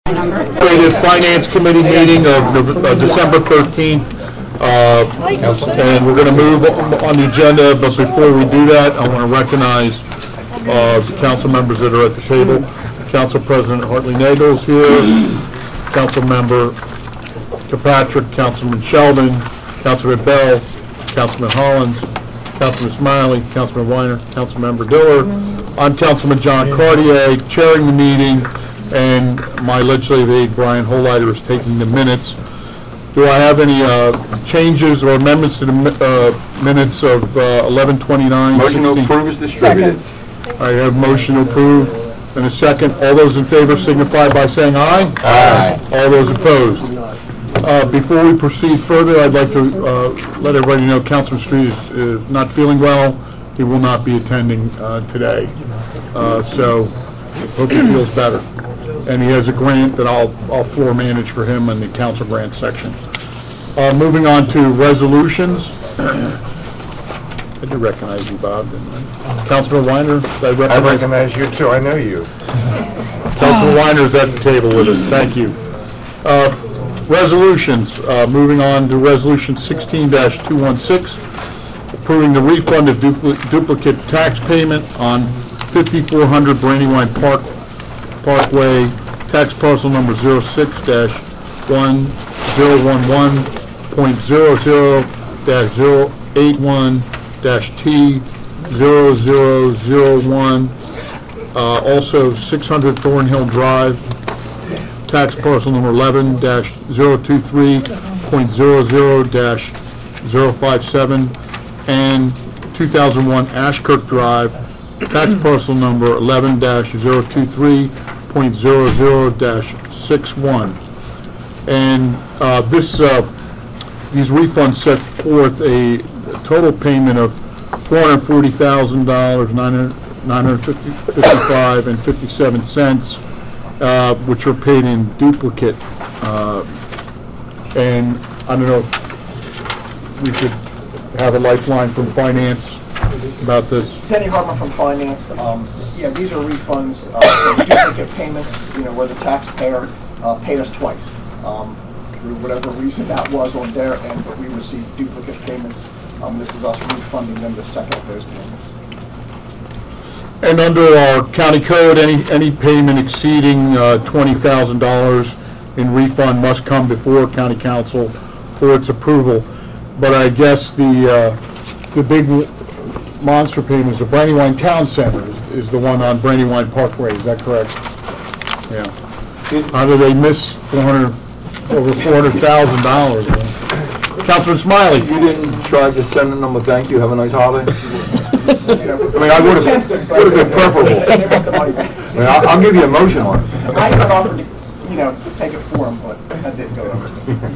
Finance Committee meeting of December 13th, and we're going to move on the agenda, but before we do that, I want to recognize the council members that are at the table. Council President Hartley Nagel is here, Council Member Kirkpatrick, Councilman Sheldon, Councilman Bell, Councilman Hollins, Councilman Smiley, Councilman Weiner, Councilmember Diller. I'm Councilman John Cartier, chairing the meeting, and my legislative aide, Brian Holleiter, is taking the minutes. Do I have any changes or amendments to the minutes of 11/29/16? Motion to approve is distributed. I have motion to approve and a second. All those in favor signify by saying aye. Aye. All those opposed. Before we proceed further, I'd like to let everybody know Councilman Street is not feeling well. He will not be attending today. So hope he feels better. And he has a grant that I'll floor manage for him in the council grant section. Moving on to resolutions. I do recognize you, Bob, didn't I? Councilman Weiner, I recognize you too. I know you. Councilman Weiner is at the table with us. Thank you. Resolutions. Moving on to Resolution 16-216, approving the refund of duplicate tax payment on 5400 Brandywine Parkway, tax parcel number 06-1011.00-081-T0001. Also 600 Thornhill Drive, tax parcel number 11-023.00-057, and 2001 Ashkirk Drive, tax parcel number 11-023.00-61. And these refunds set forth a total payment of $440,000, $955.57, which are paid in duplicate. And I don't know if we could have a lifeline from finance about this. Penny Hartman from Finance. Yeah, these are refunds for duplicate payments, where the taxpayer paid us twice. Through whatever reason that was on their end, but we received duplicate payments. This is us refunding them the second of those payments. And under our county code, any payment exceeding $20,000 in refund must come before county council for its approval. But I guess the big monster payment is the Brandywine Town Center is the one on Brandywine Parkway. Is that correct? Yeah. How did they miss over $400,000? Councilman Smiley. You didn't try just sending them a thank you, have a nice holiday? I mean, I would have been preferable. I'll give you a motion on it. I had offered to, take it for them, but that didn't go over.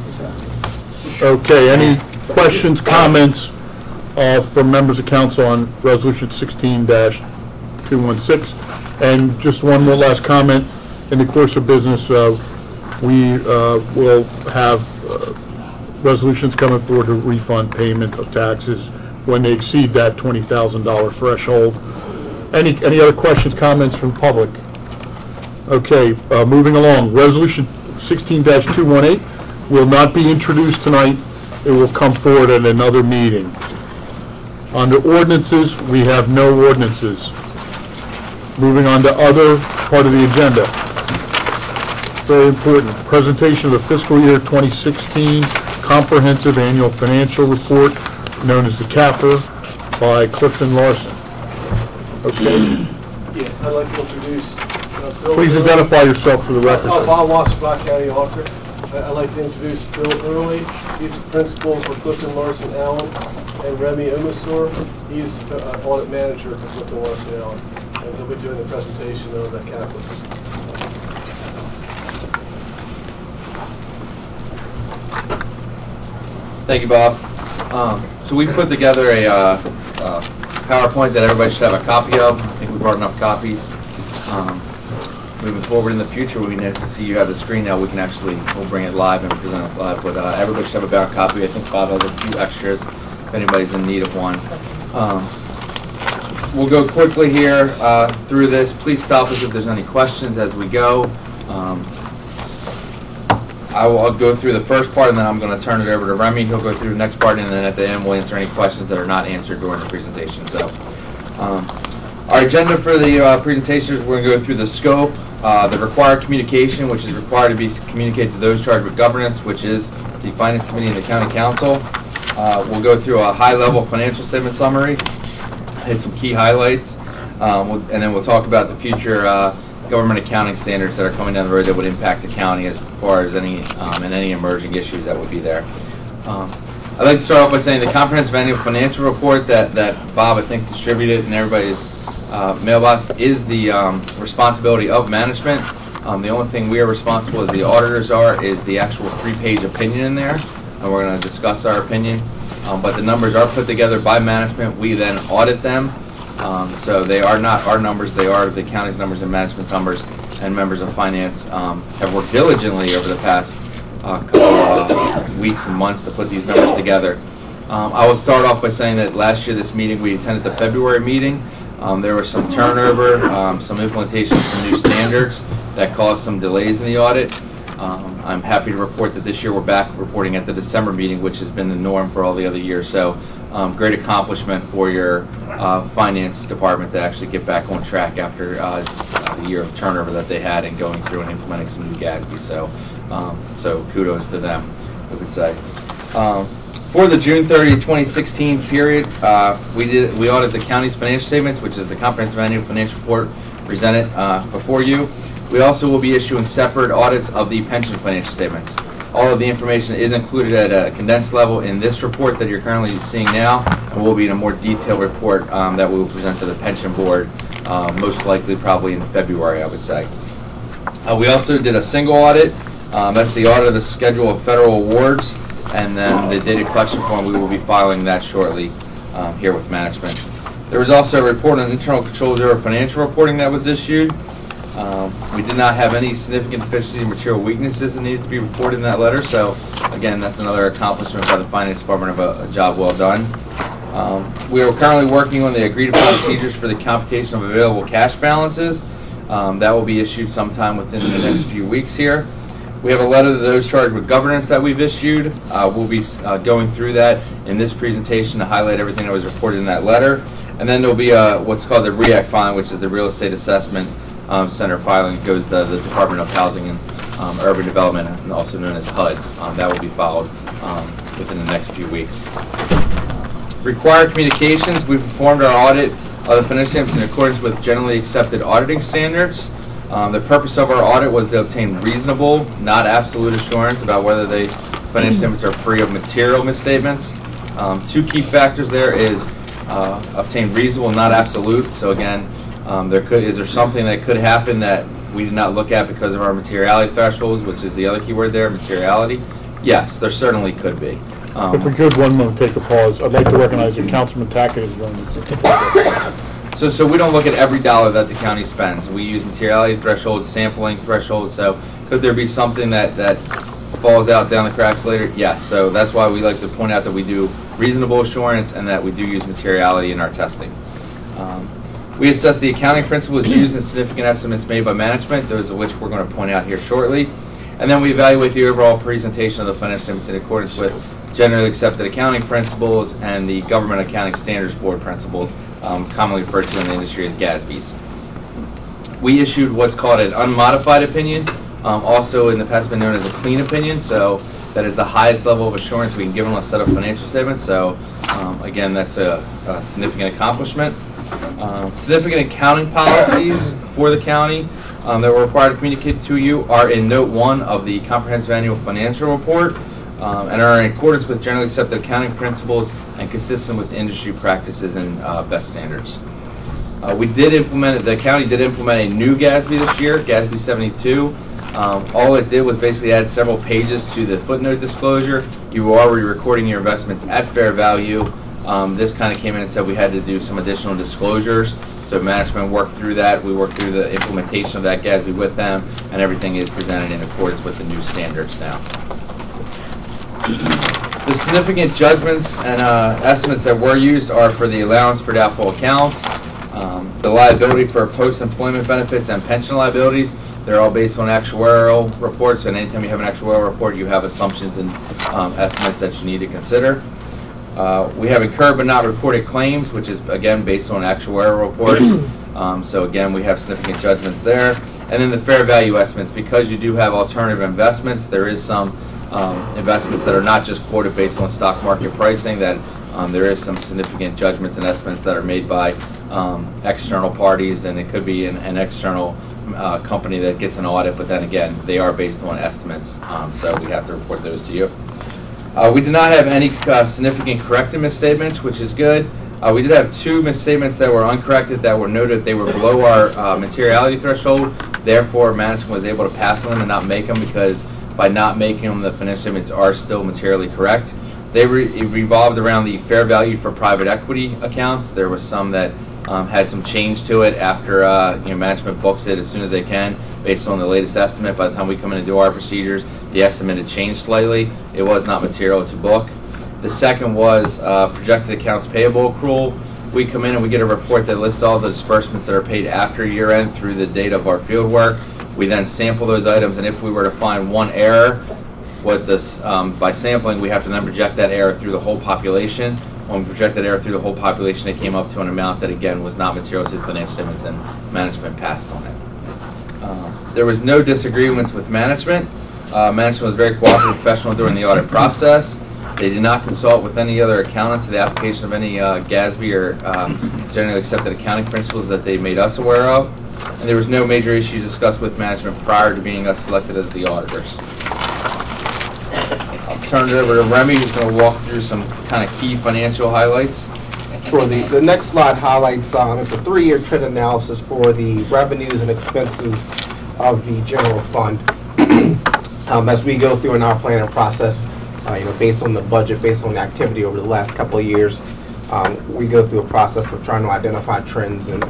Okay, any questions, comments from members of council on Resolution 16-216? And just one more last comment. In the course of business, we will have resolutions coming forward to refund payment of taxes when they exceed that $20,000 threshold. Any other questions, comments from public? Okay, moving along. Resolution 16-218 will not be introduced tonight. It will come forward at another meeting. Under ordinances, we have no ordinances. Moving on to other part of the agenda. Very important. Presentation of the fiscal year 2016 Comprehensive Annual Financial Report, known as the CAFR, by Clifton Larson. Okay. Yeah, I'd like to introduce Bill. Please identify yourself for the record. Bob Watts, Rock County Auditor. I'd like to introduce Bill Early. He's the principal for Clifton Larson Allen, and Remy Omastor. He's audit manager for Clifton Larson Allen, and he'll be doing the presentation of that CAFR. Thank you, Bob. So we put together a PowerPoint that everybody should have a copy of. I think we brought enough copies. Moving forward in the future, we need to see you have the screen now. We'll bring it live and present it live. But everybody should have a better copy. I think Bob has a few extras if anybody's in need of one. We'll go quickly here through this. Please stop us if there's any questions as we go. I'll go through the first part, and then I'm going to turn it over to Remy. He'll go through the next part, and then at the end we'll answer any questions that are not answered during the presentation. So, our agenda for the presentation is we're going to go through the scope, the required communication, which is required to be communicated to those charged with governance, which is the Finance Committee and the County Council. We'll go through a high-level financial statement summary, hit some key highlights, and then we'll talk about the future government accounting standards that are coming down the road that would impact the county as far as any and any emerging issues that would be there. I'd like to start off by saying the comprehensive annual financial report that Bob, I think, distributed in everybody's mailbox is the responsibility of management. The only thing we are responsible, as the auditors are, is the actual 3-page opinion in there, and we're going to discuss our opinion. But the numbers are put together by management. We then audit them. So they are not our numbers, they are the county's numbers and management numbers, and members of finance have worked diligently over the past couple of weeks and months to put these numbers together. I will start off by saying that last year this meeting, we attended the February meeting. There was some turnover, some implementation of some new standards that caused some delays in the audit. I'm happy to report that this year we're back reporting at the December meeting, which has been the norm for all the other years. So great accomplishment for your finance department to actually get back on track after the year of turnover that they had and going through and implementing some new GASB. So kudos to them, I would say. For the June 30, 2016 period, we audited the county's financial statements, which is the comprehensive annual financial report presented before you. We also will be issuing separate audits of the pension financial statements. All of the information is included at a condensed level in this report that you're currently seeing now, and will be in a more detailed report that we will present to the pension board, most likely probably in February, I would say. We also did a single audit. That's the audit of the schedule of federal awards, and then the data collection form, we will be filing that shortly here with management. There was also a report on internal controls over financial reporting that was issued. We did not have any significant deficiencies or material weaknesses that needed to be reported in that letter, so again, that's another accomplishment by the Finance Department of a job well done. We are currently working on the agreed upon procedures for the computation of available cash balances. That will be issued sometime within the next few weeks here. We have a letter to those charged with governance that we've issued. We'll be going through that in this presentation to highlight everything that was reported in that letter. And then there'll be what's called the REACT filing, which is the Real Estate Assessment Center filing. It goes to the Department of Housing and Urban Development, and also known as HUD. That will be followed within the next few weeks. Required communications. We performed our audit of the financial statements in accordance with generally accepted auditing standards. The purpose of our audit was to obtain reasonable, not absolute assurance about whether the financial statements are free of material misstatements. Two key factors there is obtain reasonable, not absolute. So again, is there something that could happen that we did not look at because of our materiality thresholds, which is the other key word there, materiality? Yes, there certainly could be. If we could, one moment, take a pause. I'd like to recognize that Councilman Tackett is joining us. So we don't look at every dollar that the county spends. We use materiality thresholds, sampling thresholds. So could there be something that falls out down the cracks later? Yes. So that's why we like to point out that we do reasonable assurance and that we do use materiality in our testing. We assess the accounting principles used in significant estimates made by management, those of which we're going to point out here shortly. And then we evaluate the overall presentation of the financial statements in accordance with generally accepted accounting principles and the Government Accounting Standards Board principles, commonly referred to in the industry as GASBs. We issued what's called an unmodified opinion, also in the past been known as a clean opinion, so that is the highest level of assurance we can give on a set of financial statements. So again, that's a significant accomplishment. Significant accounting policies for the county that we're required to communicate to you are in Note 1 of the Comprehensive Annual Financial Report, and are in accordance with generally accepted accounting principles and consistent with industry practices and best standards. The county did implement a new GASB this year, GASB 72. All it did was basically add several pages to the footnote disclosure. You were already recording your investments at fair value. This kind of came in and said we had to do some additional disclosures. So management worked through that. We worked through the implementation of that GASB with them, and everything is presented in accordance with the new standards now. The significant judgments and estimates that were used are for the allowance for doubtful accounts, the liability for post-employment benefits and pension liabilities. They're all based on actuarial reports, and anytime you have an actuarial report, you have assumptions and estimates that you need to consider. We have incurred but not reported claims, which is, again, based on actuarial reports. So again, we have significant judgments there. And then the fair value estimates, because you do have alternative investments, there is some investments that are not just quoted based on stock market pricing, that there is some significant judgments and estimates that are made by external parties, and it could be an external company that gets an audit, but then again, they are based on estimates, so we have to report those to you. We did not have any significant corrected misstatements, which is good. We did have 2 misstatements that were uncorrected that were noted they were below our materiality threshold. Therefore, management was able to pass on them and not make them, because by not making them, the financial statements are still materially correct. They revolved around the fair value for private equity accounts. There was some that had some change to it after management books it as soon as they can, based on the latest estimate. By the time we come in and do our procedures, the estimate had changed slightly. It was not material to book. The second was projected accounts payable accrual. We come in and we get a report that lists all the disbursements that are paid after year end through the date of our field work. We then sample those items, and if we were to find one error, by sampling, we have to then project that error through the whole population. When we project that error through the whole population, it came up to an amount that, again, was not material to the financial statements, and management passed on it. There was no disagreements with management. Management was very cooperative and professional during the audit process. They did not consult with any other accountants to the application of any GASB or generally accepted accounting principles that they made us aware of. And there was no major issues discussed with management prior to being us selected as the auditors. I'll turn it over to Remy, who's going to walk through some kind of key financial highlights. Sure. The next slide highlights it's a 3-year trend analysis for the revenues and expenses of the general fund. As we go through in our planning process, based on the budget, based on the activity over the last couple of years, we go through a process of trying to identify trends and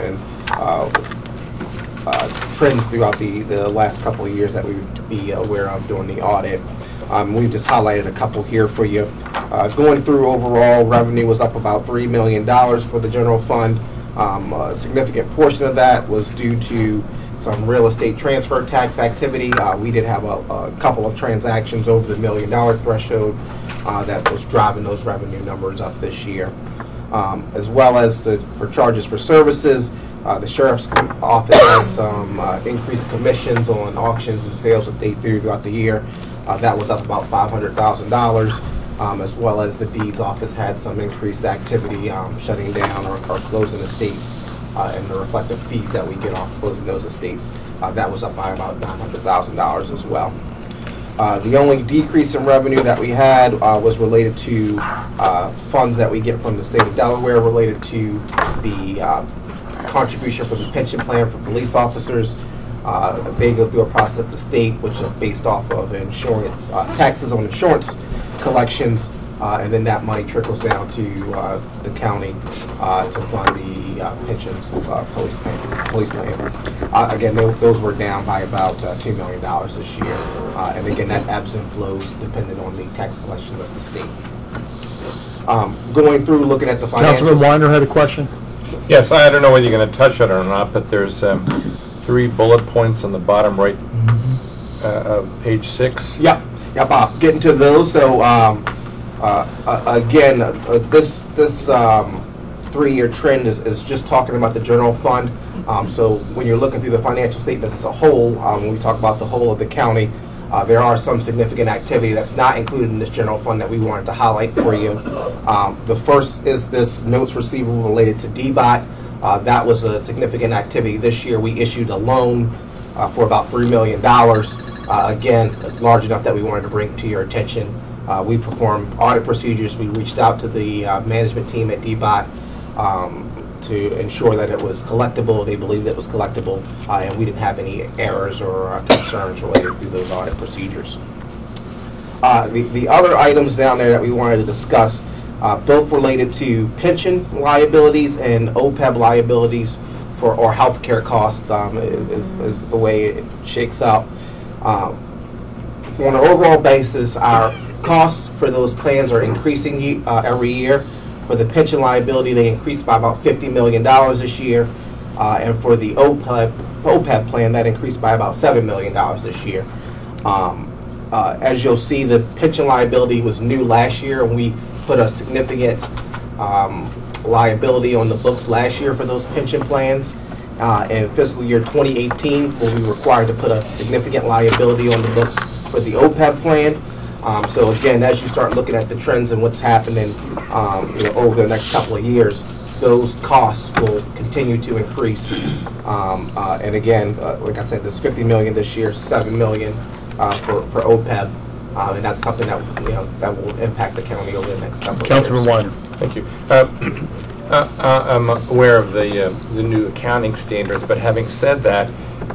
trends throughout the last couple of years that we would be aware of during the audit. We've just highlighted a couple here for you. Going through, overall revenue was up about $3 million for the general fund. A significant portion of that was due to some real estate transfer tax activity. We did have a couple of transactions over the $1 million threshold that was driving those revenue numbers up this year. As well as for charges for services, the sheriff's office had some increased commissions on auctions and sales that they do throughout the year. That was up about $500,000, as well as the deeds office had some increased activity, shutting down or closing estates, and the reflective fees that we get off closing those estates. That was up by about $900,000 as well. The only decrease in revenue that we had was related to funds that we get from the state of Delaware related to the contribution from the pension plan for police officers. They go through a process at the state, which is based off of insurance, taxes on insurance collections, and then that money trickles down to the county to fund the pensions, police plan. Again, those were down by about $2 million this year, and again, that ebbs and flows depending on the tax collections of the state. Going through, looking at the financial. Councilman Weiner had a question? Yes, I don't know whether you're going to touch on it or not, but there's 3 bullet points on the bottom right of page 6. Yep. Getting to those. So again, this 3-year trend is just talking about the general fund. So when you're looking through the financial statements as a whole, when we talk about the whole of the county, there are some significant activity that's not included in this general fund that we wanted to highlight for you. The first is this notes receivable related to DBOT. That was a significant activity this year. We issued a loan for about $3 million. Again, large enough that we wanted to bring to your attention. We performed audit procedures. We reached out to the management team at DBOT to ensure that it was collectible. They believed it was collectible, and we didn't have any errors or concerns related to those audit procedures. The other items down there that we wanted to discuss, both related to pension liabilities and OPEB liabilities for or health care costs, is the way it shakes out. On an overall basis, our costs for those plans are increasing every year. For the pension liability, they increased by about $50 million this year. And for the OPEB OPEB plan, that increased by about $7 million this year. As you'll see, the pension liability was new last year, and we put a significant liability on the books last year for those pension plans. In fiscal year 2018, we'll be required to put a significant liability on the books for the OPEB plan. So again, as you start looking at the trends and what's happening over the next couple of years, those costs will continue to increase. And again, like I said, there's $50 million this year, $7 million for OPEB, and that's something that that will impact the county over the next couple of Councilman years. Weiner. Thank you. I'm aware of the new accounting standards, but having said that,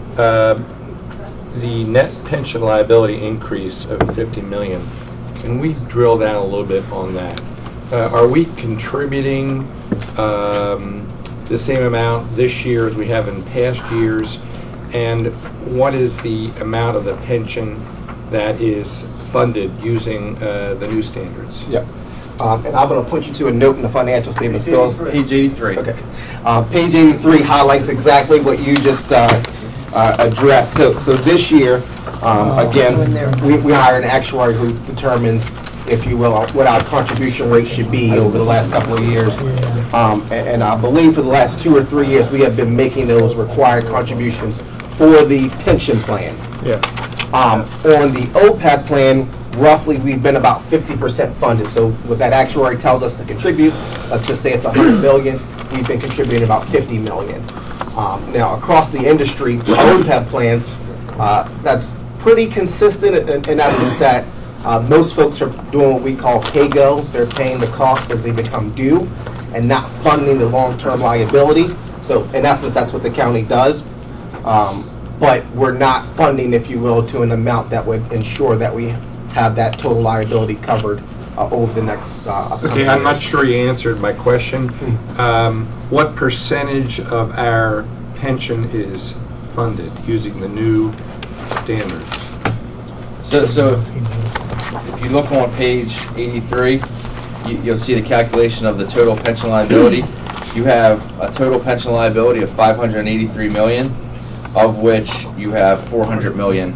the net pension liability increase of $50 million, can we drill down a little bit on that? Are we contributing the same amount this year as we have in past years? And what is the amount of the pension that is funded using the new standards? Yep. And I'm going to point you to a note in the financial statements, Bill. Page 83. Okay. Page 83 highlights exactly what you just addressed. So this year, again, we hired an actuary who determines, if you will, what our contribution rate should be over the last couple of years. And I believe for the last 2 or 3 years, we have been making those required contributions for the pension plan. Yeah. On the OPEB plan, roughly we've been about 50% funded. So what that actuary tells us to contribute, let's just say it's $100 million, we've been contributing about $50 million. Now across the industry, for OPEB plans, that's pretty consistent in essence that most folks are doing what we call pay-go. They're paying the costs as they become due and not funding the long-term liability. So in essence, that's what the county does. But we're not funding, if you will, to an amount that would ensure that we have that total liability covered over the next upcoming Okay, I'm not years. sure you answered my question. What percentage of our pension is funded using the new standards? So if you look on page 83, you'll see the calculation of the total pension liability. You have a total pension liability of $583 million, of which you have $400 million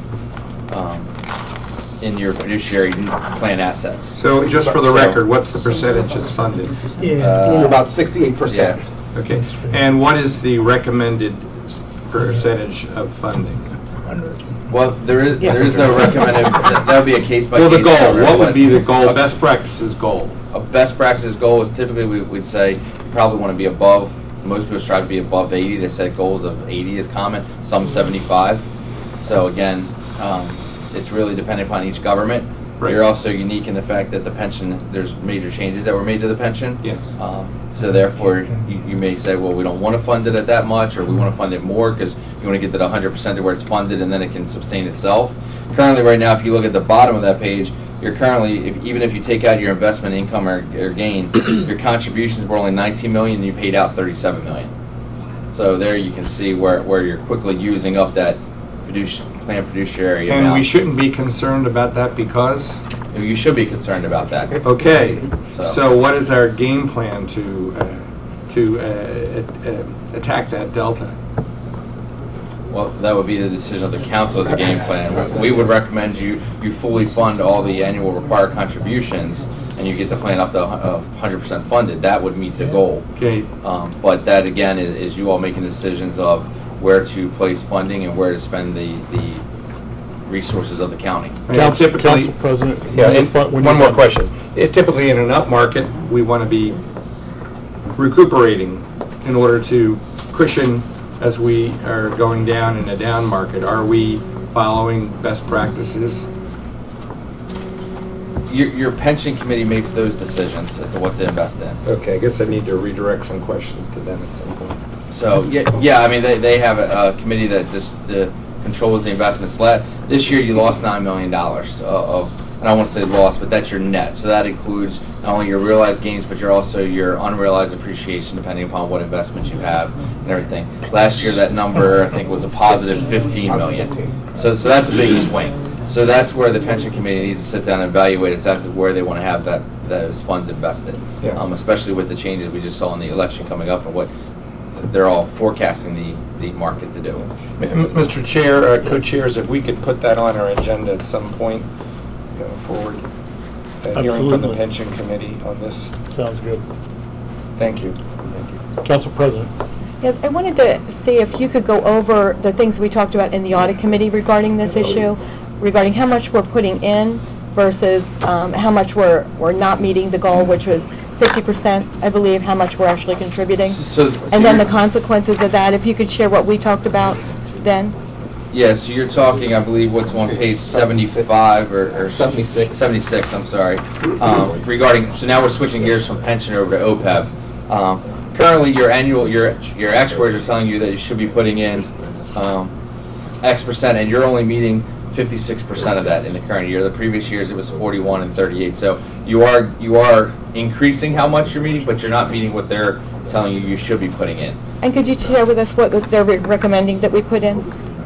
in your fiduciary plan assets. So just for the record, what's the percentage that's funded? About 68%. Yeah. Okay, and what is the recommended percentage of funding? Well, there is no recommended. That would be a case by case. Well, the goal, cover, what would but be the goal, best practices goal? A best practices goal is typically we'd say you probably want to be above. Most people strive to be above 80. They set goals of 80 is common. Some 75. So again, it's really dependent upon each government. Right. You're also unique in the fact that the pension, there's major changes that were made to the pension. Yes. So therefore, you may say, well, we don't want to fund it at that much, or we want to fund it more because you want to get to the 100% to where it's funded and then it can sustain itself. Currently, right now, if you look at the bottom of that page, you're currently, even if you take out your investment income or gain, your contributions were only $19 million and you paid out $37 million. So there you can see where you're quickly using up that plan fiduciary amount. And we shouldn't be concerned about that because? You should be concerned about that. Okay, So- so what is our game plan to attack that delta? Well, that would be the decision of the council of the game plan. We would recommend you fully fund all the annual required contributions and you get the plan up to 100% funded. That would meet the goal. Okay, But that again is you all making decisions of where to place funding and where to spend the resources of the county. and typically, Council President. yeah, and one more question. Typically in an up market, we want to be recuperating in order to cushion as we are going down in a down market. Are we following best practices? Your pension committee makes those decisions as to what to invest in. Okay, I guess I need to redirect some questions to them at some point. So, yeah, I mean, they have a committee that controls the investments. This year you lost $9 million and I won't say loss, but that's your net. So that includes not only your realized gains, but also your unrealized appreciation, depending upon what investments you have and everything. Last year that number, I think, was a positive $15 million. So that's a big swing. So that's where the pension committee needs to sit down and evaluate exactly where they want to have those funds invested, Yeah. especially with the changes we just saw in the election coming up and what they're all forecasting the market to do. Mr. Chair, co-chairs, if we could put that on our agenda at some point going forward. A hearing from the Absolutely. pension committee on this. Sounds good. Thank you. Council President. Yes, I wanted to see if you could go over the things we talked about in the audit committee regarding this issue, regarding how much we're putting in versus how much we're not meeting the goal, which was 50%, I believe, how much we're actually contributing. And then the consequences of that, if you could share what we talked about then. Yeah, so you're talking, I believe, what's on page 75 or 76. 76, I'm sorry. Regarding, so now we're switching gears from pension over to OPEB. Currently, your actuaries are telling you that you should be putting in X percent, and you're only meeting 56% of that in the current year. The previous years, it was 41 and 38. So you are increasing how much you're meeting, but you're not meeting what they're telling you should be putting in. And could you share with us what they're recommending that we put in?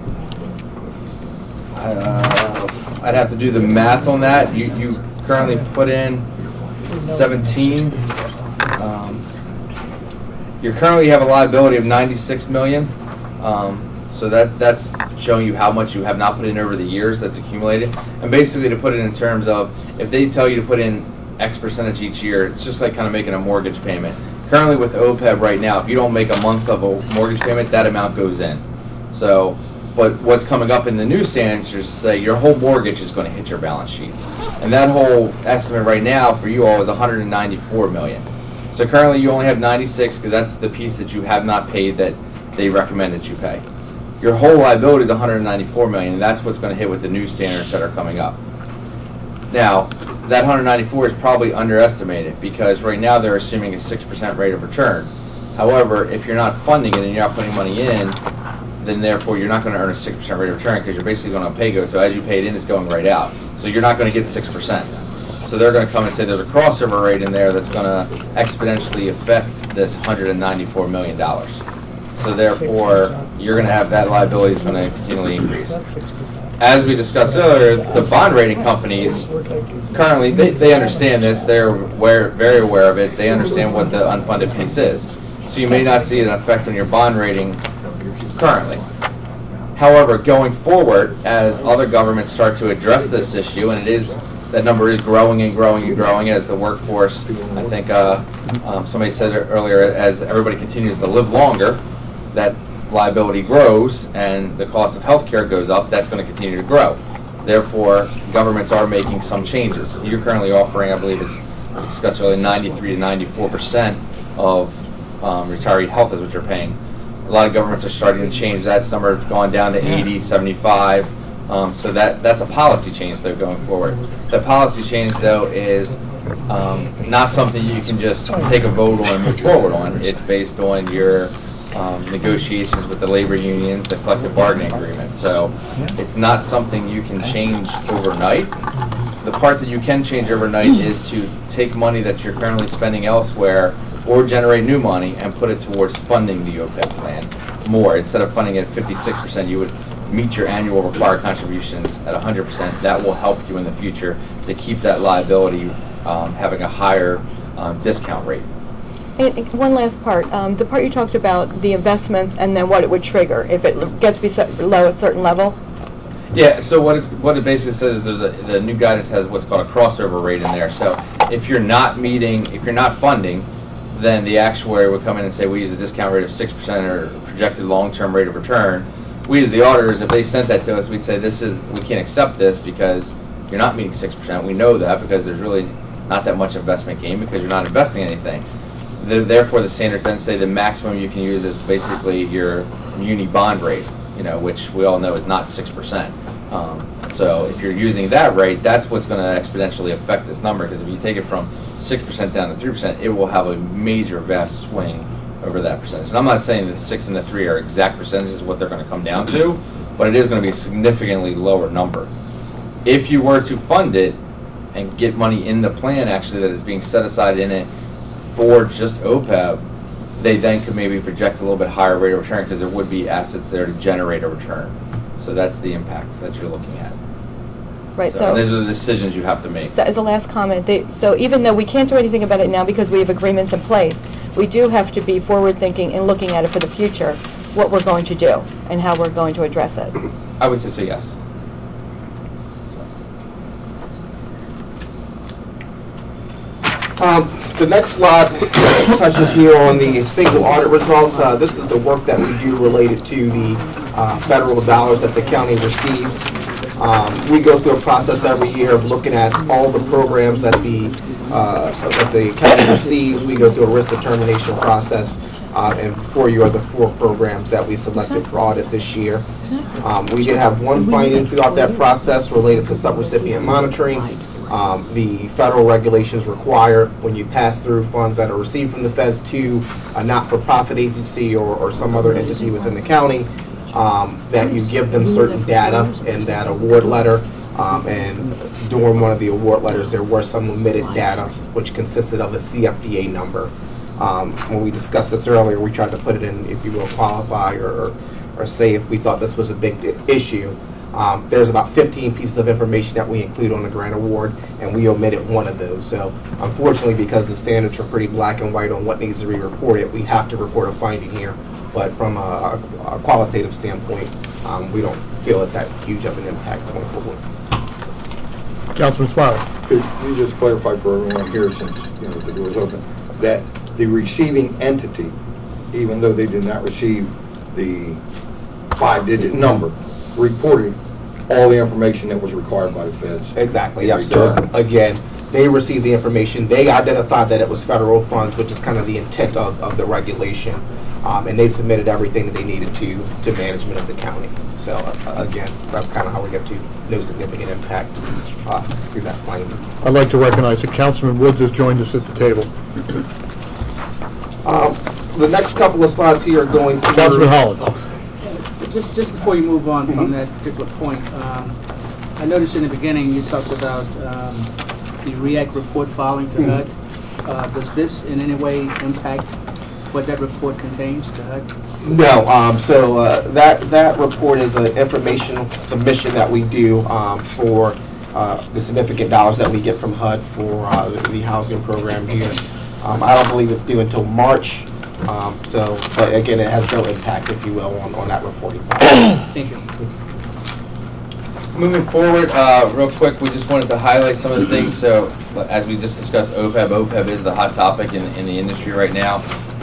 I'd have to do the math on that. You currently put in 17. You currently have a liability of 96 million. So that's showing you how much you have not put in over the years that's accumulated. And basically, to put it in terms of, if they tell you to put in X percentage each year, it's just like kind of making a mortgage payment. Currently with OPEB right now, if you don't make a month of a mortgage payment, that amount goes in. So, but what's coming up in the new standards say your whole mortgage is going to hit your balance sheet. And that whole estimate right now for you all is 194 million. So currently you only have 96 because that's the piece that you have not paid that they recommend that you pay. Your whole liability is 194 million, and that's what's going to hit with the new standards that are coming up. Now, that 194 is probably underestimated because right now they're assuming a 6% rate of return. However, if you're not funding it and you're not putting money in, then therefore you're not going to earn a 6% rate of return because you're basically going to pay go. So as you pay it in, it's going right out. So you're not going to get 6%. So they're going to come and say there's a crossover rate in there that's going to exponentially affect this $194 million. So therefore, you're going to have that liability is going to continually increase. As we discussed earlier, the bond rating companies, currently, they understand this. They're very aware of it. They understand what the unfunded piece is. So you may not see an effect on your bond rating currently. However, going forward, as other governments start to address this issue, and that number is growing and growing and growing as the workforce, I think somebody said it earlier, as everybody continues to live longer, that liability grows and the cost of healthcare goes up, that's going to continue to grow. Therefore, governments are making some changes. You're currently offering, I believe it's discussed earlier, 93 to 94% of retiree health is what you're paying. A lot of governments are starting to change that. Some are gone down to 80, 75. So that's a policy change though going forward. The policy change though is not something you can just take a vote on and move forward on. It's based on your negotiations with the labor unions, the collective bargaining agreement. So it's not something you can change overnight. The part that you can change overnight is to take money that you're currently spending elsewhere or generate new money and put it towards funding the OPEB plan more. Instead of funding it at 56%, you would meet your annual required contributions at 100%. That will help you in the future to keep that liability having a higher discount rate. And one last part, the part you talked about, the investments and then what it would trigger if it gets below a certain level. Yeah, so what it basically says is the new guidance has what's called a crossover rate in there. So if you're not funding, then the actuary would come in and say we use a discount rate of 6% or projected long-term rate of return. We as the auditors, if they sent that to us, we'd say we can't accept this because you're not meeting 6%. We know that because there's really not that much investment gain because you're not investing anything. Therefore, the standards then say the maximum you can use is basically your muni bond rate, which we all know is not 6%. So if you're using that rate, that's what's going to exponentially affect this number, because if you take it from 6% down to 3%, it will have a major vast swing over that percentage. And I'm not saying that 6 and the 3 are exact percentages of what they're going to come down to, but it is going to be a significantly lower number. If you were to fund it and get money in the plan actually that is being set aside in it for just OPEB, they then could maybe project a little bit higher rate of return because there would be assets there to generate a return. So that's the impact that you're looking at. Right. So those are the decisions you have to make. So as a last comment, so even though we can't do anything about it now because we have agreements in place, we do have to be forward-thinking and looking at it for the future, what we're going to do and how we're going to address it. I would say so, yes. The next slide touches here on the single audit results. This is the work that we do related to the federal dollars that the county receives. We go through a process every year of looking at all the programs that the county receives. We go through a risk determination process, and for you are the 4 programs that we selected for audit this year. We did have one finding throughout that process related to subrecipient monitoring. The federal regulations require when you pass through funds that are received from the feds to a not-for-profit agency or some other entity within the county, that you give them certain data in that award letter. And during one of the award letters, there were some omitted data, which consisted of a CFDA number. When we discussed this earlier, we tried to put it in, if you will, qualify or say if we thought this was a big issue. There's about 15 pieces of information that we include on the grant award, and we omitted one of those. So unfortunately, because the standards are pretty black and white on what needs to be reported, we have to report a finding here. But from a qualitative standpoint, we don't feel it's that huge of an impact going forward. Councilman Smiley. Could you just clarify for everyone here, since the door is open, that the receiving entity, even though they did not receive the 5-digit number, reported all the information that was required by the feds? Exactly, yep. So again, they received the information. They identified that it was federal funds, which is kind of the intent of the regulation. And they submitted everything that they needed to management of the county. So again, that's kind of how we get to no significant impact through that finding. I'd like to recognize that Councilman Woods has joined us at the table. The next couple of slides here are going through... Councilman Hollins. Just before you move on from that particular point, I noticed in the beginning you talked about the REACT report filing to HUD. Does this in any way impact what that report contains to HUD? No. So that report is an informational submission that we do for the significant dollars that we get from HUD for the housing program here. I don't believe it's due until March. But again, it has no impact, if you will, on that reporting process. Thank you. Moving forward, real quick, we just wanted to highlight some of the things. So, as we just discussed, OPEB is the hot topic in the industry right now.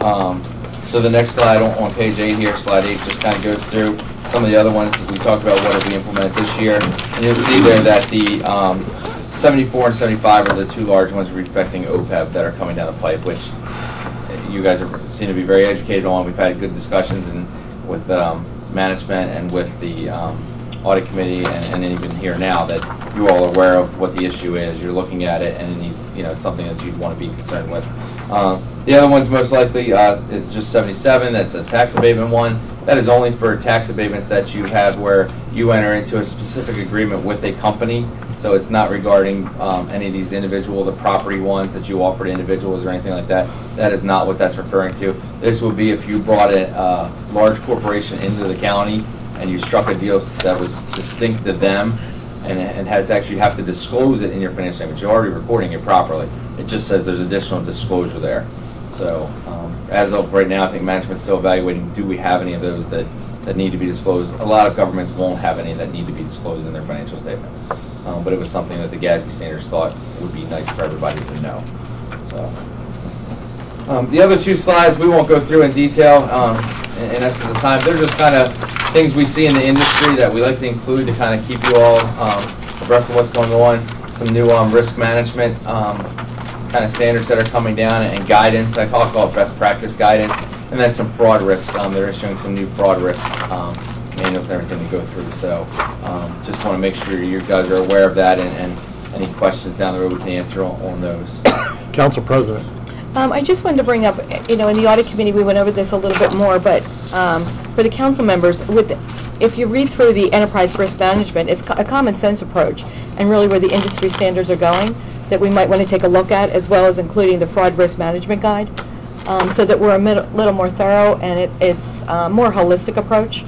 So the next slide on page 8 here, slide 8, just kind of goes through some of the other ones that we talked about, what have we implemented this year. And you'll see there that the 74 and 75 are the 2 large ones affecting OPEB that are coming down the pipe, which you guys seem to be very educated on. We've had good discussions with management and with the audit committee, and even here now, that you all are aware of what the issue is. You're looking at it, and it needs, it's something that you'd want to be concerned with. The other one's most likely is just 77. That's a tax abatement one. That is only for tax abatements that you have where you enter into a specific agreement with a company. So it's not regarding any of these the property ones that you offer to individuals or anything like that. That is not what that's referring to. This would be if you brought a large corporation into the county and you struck a deal that was distinct to them and had to actually have to disclose it in your financial statements. You're already reporting it properly. It just says there's additional disclosure there. So as of right now, I think management's still evaluating, do we have any of those that need to be disclosed? A lot of governments won't have any that need to be disclosed in their financial statements. But it was something that the GASB standards thought would be nice for everybody to know. So the other 2 slides we won't go through in detail in essence of time. They're just kind of things we see in the industry that we like to include to kind of keep you all abreast of what's going on. Some new risk management kind of standards that are coming down and guidance. I call it best practice guidance. And then some fraud risk. They're issuing some new fraud risk manuals and everything to go through. So just want to make sure you guys are aware of that, and any questions down the road we can answer on those. Council President. I just wanted to bring up, in the audit committee, we went over this a little bit more, but for the council members, if you read through the enterprise risk management, it's a common sense approach, and really where the industry standards are going, that we might want to take a look at, as well as including the fraud risk management guide, so that we're a little more thorough, and it's a more holistic approach.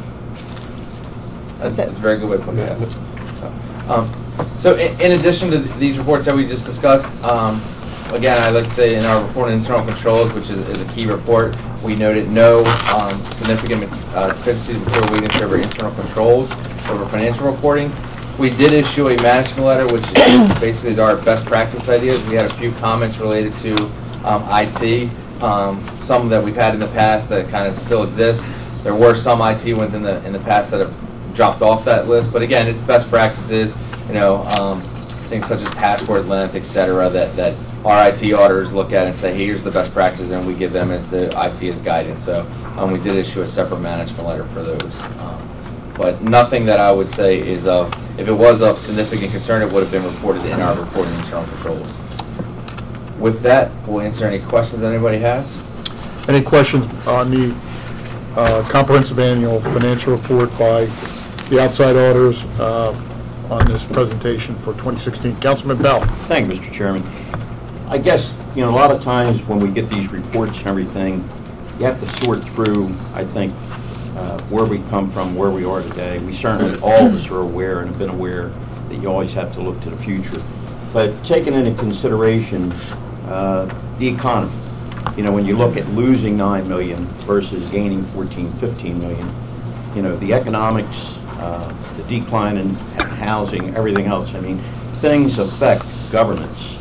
That's a very good way to put it. So in addition to these reports that we just discussed, again, I'd like to say in our report on internal controls, which is a key report, we noted no significant deficiencies in material weakness over internal controls over financial reporting. We did issue a management letter, which basically is our best practice ideas. We had a few comments related to IT, some that we've had in the past that kind of still exist. There were some IT ones in the past that have dropped off that list, but again, it's best practices, things such as password length, et cetera, that our IT auditors look at and say, hey, here's the best practices, and we give them the IT as guidance. So we did issue a separate management letter for those. But nothing that I would say is if it was of significant concern, it would have been reported in our report on internal controls. With that, we'll answer any questions that anybody has. Any questions on the comprehensive annual financial report by the outside auditors on this presentation for 2016? Councilman Bell. Thank you, Mr. Chairman. I guess, a lot of times when we get these reports and everything, you have to sort through, I think, where we come from, where we are today. We certainly, all of us are aware and have been aware that you always have to look to the future. But taking into consideration the economy, when you look at losing 9 million versus gaining 14, 15 million, the economics, the decline in housing, everything else, things affect governments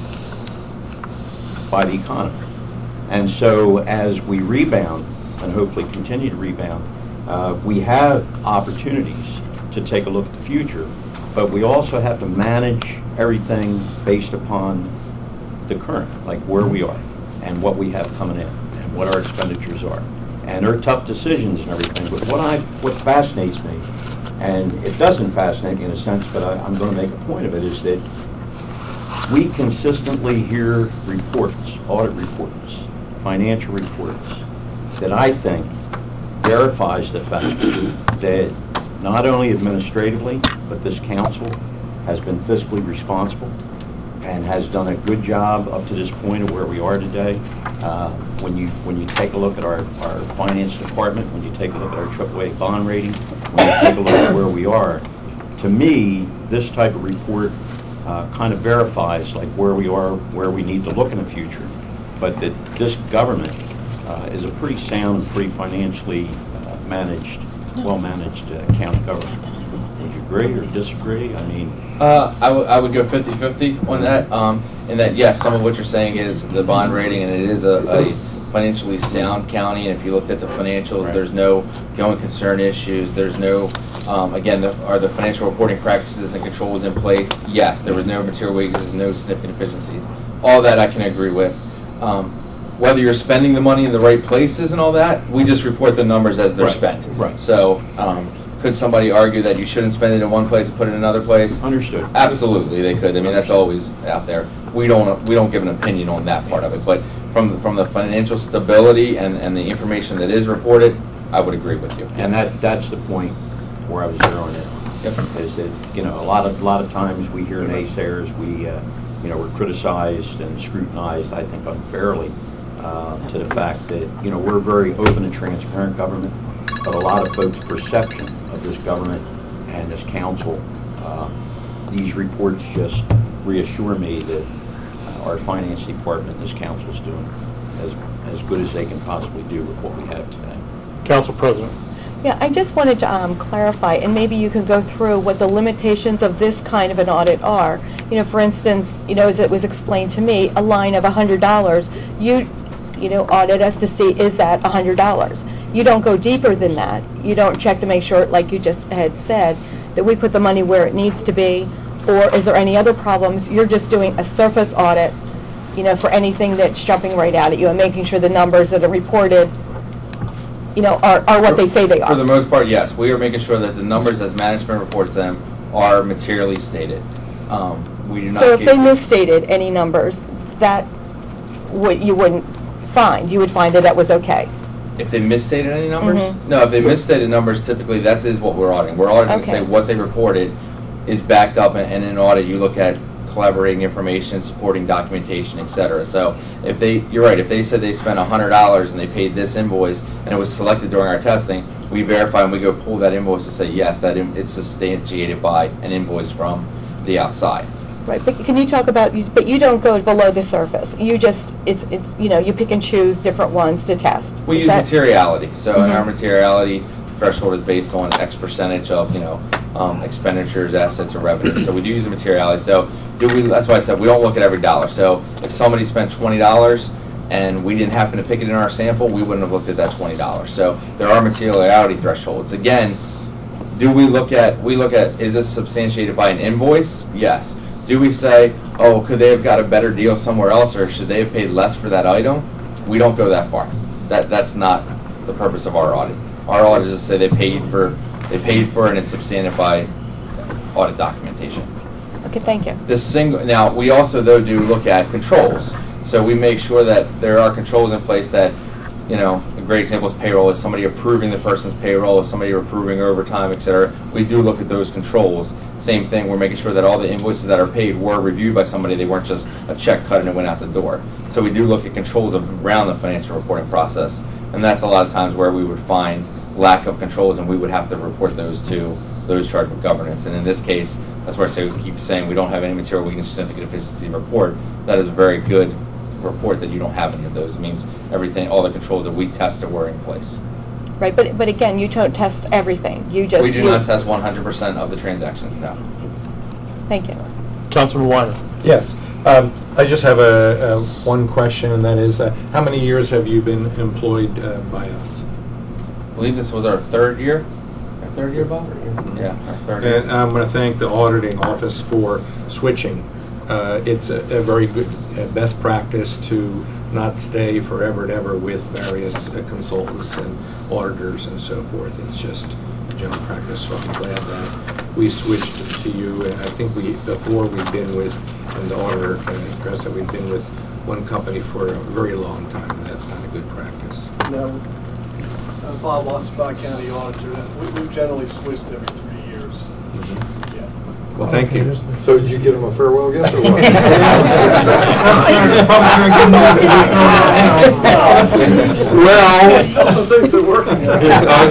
by the economy. And so as we rebound, and hopefully continue to rebound, we have opportunities to take a look at the future, but we also have to manage everything based upon the current, like where we are and what we have coming in and what our expenditures are. And they're tough decisions and everything, but what fascinates me, and it doesn't fascinate me in a sense, but I'm going to make a point of it, is that we consistently hear reports, audit reports, financial reports, that I think verifies the fact that not only administratively, but this council has been fiscally responsible and has done a good job up to this point of where we are today. When you take a look at our finance department, when you take a look at our AAA bond rating, when you take a look at where we are, to me, this type of report kind of verifies like where we are, where we need to look in the future, but that this government is a pretty sound and pretty financially well-managed county government. Would you agree or disagree? I would go 50-50 on that. In that, yes, some of what you're saying is the bond rating, and it is a financially sound county. And if you looked at the financials, Right. There's no going concern issues. There's no, again, are the financial reporting practices and controls in place? Yes, there was no material weaknesses, no significant deficiencies. All that I can agree with. Whether you're spending the money in the right places and all that, we just report the numbers as they're Right. spent. Right. So, could somebody argue that you shouldn't spend it in one place and put it in another place? Understood. Absolutely, they could. That's always out there. We don't give an opinion on that part of it, but from the financial stability and the information that is reported, I would agree with you. And Yes. that's the point where I was zeroing in. Yep. Is that, a lot of times we hear naysayers, we're criticized and scrutinized, I think unfairly, to the fact that, we're a very open and transparent government, but a lot of folks' perception of this government and this council, these reports just reassure me that our finance department and this council is doing as good as they can possibly do with what we have today. Council President. Yeah, I just wanted to clarify, and maybe you can go through what the limitations of this kind of an audit are. For instance, as it was explained to me, a line of $100, you audit us to see, is that $100? You don't go deeper than that. You don't check to make sure, like you just had said, that we put the money where it needs to be, or is there any other problems? You're just doing a surface audit, for anything that's jumping right out at you and making sure the numbers that are reported, are what they say they are. For the most part, yes. We are making sure that the numbers as management reports them are materially stated. We do not. So if they misstated any numbers, that you wouldn't find. You would find that was okay. If they misstated any numbers? Mhm. No, if they misstated numbers, typically that is what we're auditing. We're auditing to say Okay. what they reported is backed up, and in an audit you look at collaborating information, supporting documentation, etc. So you're right, if they said they spent $100 and they paid this invoice and it was selected during our testing, we verify and we go pull that invoice to say yes, that it's substantiated by an invoice from the outside. Right, but can you talk about, but you don't go below the surface? You just, it's you pick and choose different ones to test? We Is use that- materiality, so in our Mhm. materiality threshold is based on X percentage of, expenditures, assets, or revenue. So we do use the materiality. So that's why I said we don't look at every dollar. So if somebody spent $20 and we didn't happen to pick it in our sample, we wouldn't have looked at that $20. So there are materiality thresholds. Again, we look at, is this substantiated by an invoice? Yes. Do we say, oh, could they have got a better deal somewhere else, or should they have paid less for that item? We don't go that far. That's not the purpose of our audit. Our audit is to say they paid for it and it's substantiated by audit documentation. Okay, thank you. Now, we also, though, do look at controls. So we make sure that there are controls in place that, a great example is payroll. Is somebody approving the person's payroll? Is somebody approving overtime, et cetera? We do look at those controls. Same thing, we're making sure that all the invoices that are paid were reviewed by somebody. They weren't just a check cut and it went out the door. So we do look at controls around the financial reporting process. And that's a lot of times where we would find lack of controls, and we would have to report those to those charged with governance. And in this case, that's where I say we keep saying we don't have any material weakness certificate efficiency report. That is a very good report that you don't have any of those. It means everything, all the controls that we tested were in place. Right, but again, you don't test everything. You just... We do not test 100% of the transactions, no. Thank you. Councilman Weiner. Yes. I just have one question, and that is, how many years have you been employed by us? I believe this was our third year. Our third year, Bob? Yeah, our third year. And I'm going to thank the auditing office for switching. It's a very good best practice to not stay forever and ever with various consultants and auditors and so forth. It's just general practice, so I'm glad that we switched to you. And I think before we've been with, and the auditor can express that we've been with one company for a very long time, and that's not a good practice. No. Bob Wasbaugh, County Auditor. We've generally switched every 3 years. Yeah. Well, thank you. So did you get him a farewell gift or what? Well. Still some things are working out.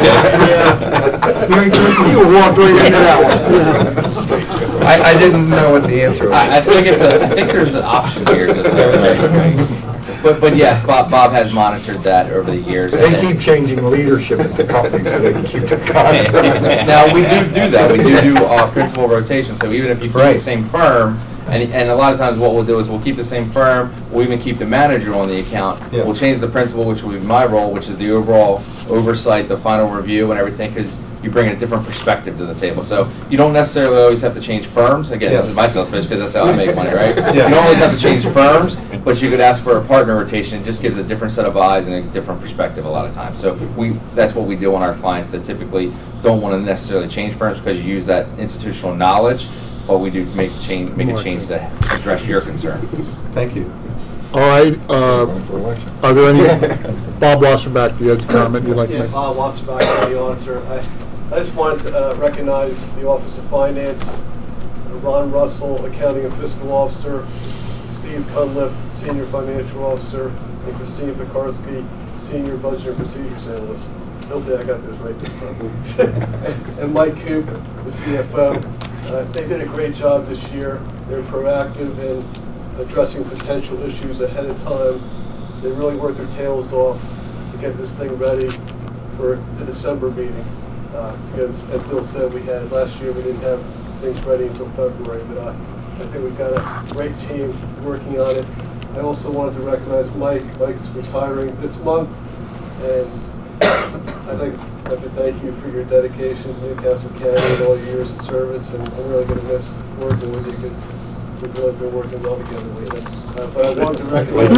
You walked right into that one. I didn't know what the answer was. I think there's an option here. But yes, Bob has monitored that over the years. They keep changing leadership at the company so they can keep the contract. Now, we do that. We do principal rotation. So even if you keep the same firm, and a lot of times what we'll do is we'll keep the same firm, we'll even keep the manager on the account. Yes. We'll change the principal, which will be my role, which is the overall oversight, the final review and everything, because you bring a different perspective to the table. So you don't necessarily always have to change firms. Again, Yes. this is my sales pitch because that's how I make money, right? Yeah. You don't always have to change firms, but you could ask for a partner rotation. It just gives a different set of eyes and a different perspective a lot of times. So that's what we do on our clients that typically don't want to necessarily change firms because you use that institutional knowledge, but we do make a change to address your concern. Thank you. All right, are there any, Bob Wasserback, you have a comment you'd like to Yeah, make? Bob Wasserback, County Auditor. I just wanted to recognize the Office of Finance, Ron Russell, Accounting and Fiscal Officer, Steve Cunliffe, Senior Financial Officer, and Christine Pekarsky, Senior Budget and Procedures Analyst. Hopefully I got those right this time. And Mike Coop, the CFO. They did a great job this year. They're proactive in addressing potential issues ahead of time. They really worked their tails off to get this thing ready for the December meeting. Because, as Bill said, last year we didn't have things ready until February, but I think we've got a great team working on it. I also wanted to recognize Mike. Mike's retiring this month, and I'd like to thank you for your dedication to Newcastle County and all your years of service, and I'm really going to miss working with you because we've really been working well together lately. But I wanted to recognize...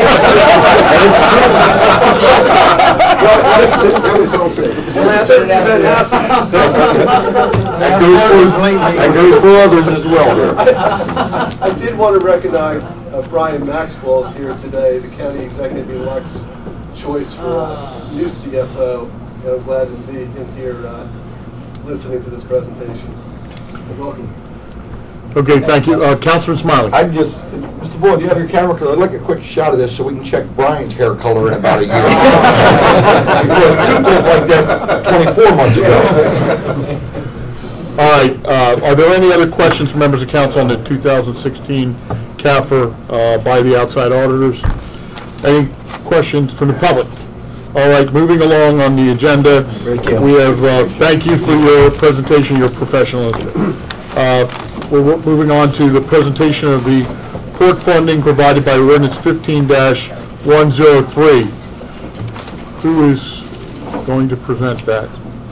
That goes for others as well here. I did want to recognize Brian Maxwell is here today, the county executive-elect's choice for new CFO. And I'm glad to see him here listening to this presentation. Welcome. Okay, thank you. Councilman Smiley. Mr. Boyle, do you have your camera? Because I'd like a quick shot of this so we can check Brian's hair color in about a year. Because it looked like that 24 months ago. All right, are there any other questions from members of council on the 2016 CAFR by the outside auditors? Any questions from the public? All right, moving along on the agenda, we have, thank you for your presentation, your professionalism. We're moving on to the presentation of the port funding provided by ordinance 15-103. Who is going to present that?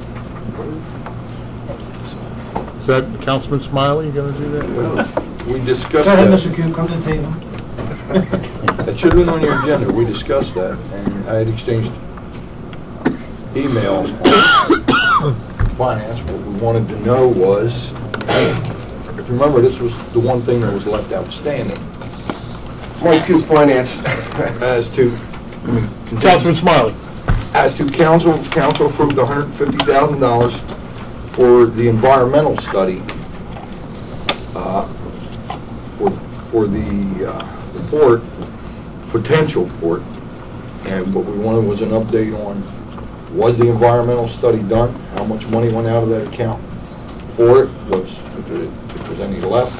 Is that Councilman Smiley going to do that? We discussed Go ahead, that. Mr. Q, come to the table. It should have been on your agenda. We discussed that, and I had exchanged emails on finance. What we wanted to know was, if you remember, this was the one thing that was left outstanding. Mike Q, Finance. As to, Councilman Smiley. as to council approved $150,000 for the environmental study for the port, potential port. And what we wanted was an update on, was the environmental study done? How much money went out of that account for it? If there's any left?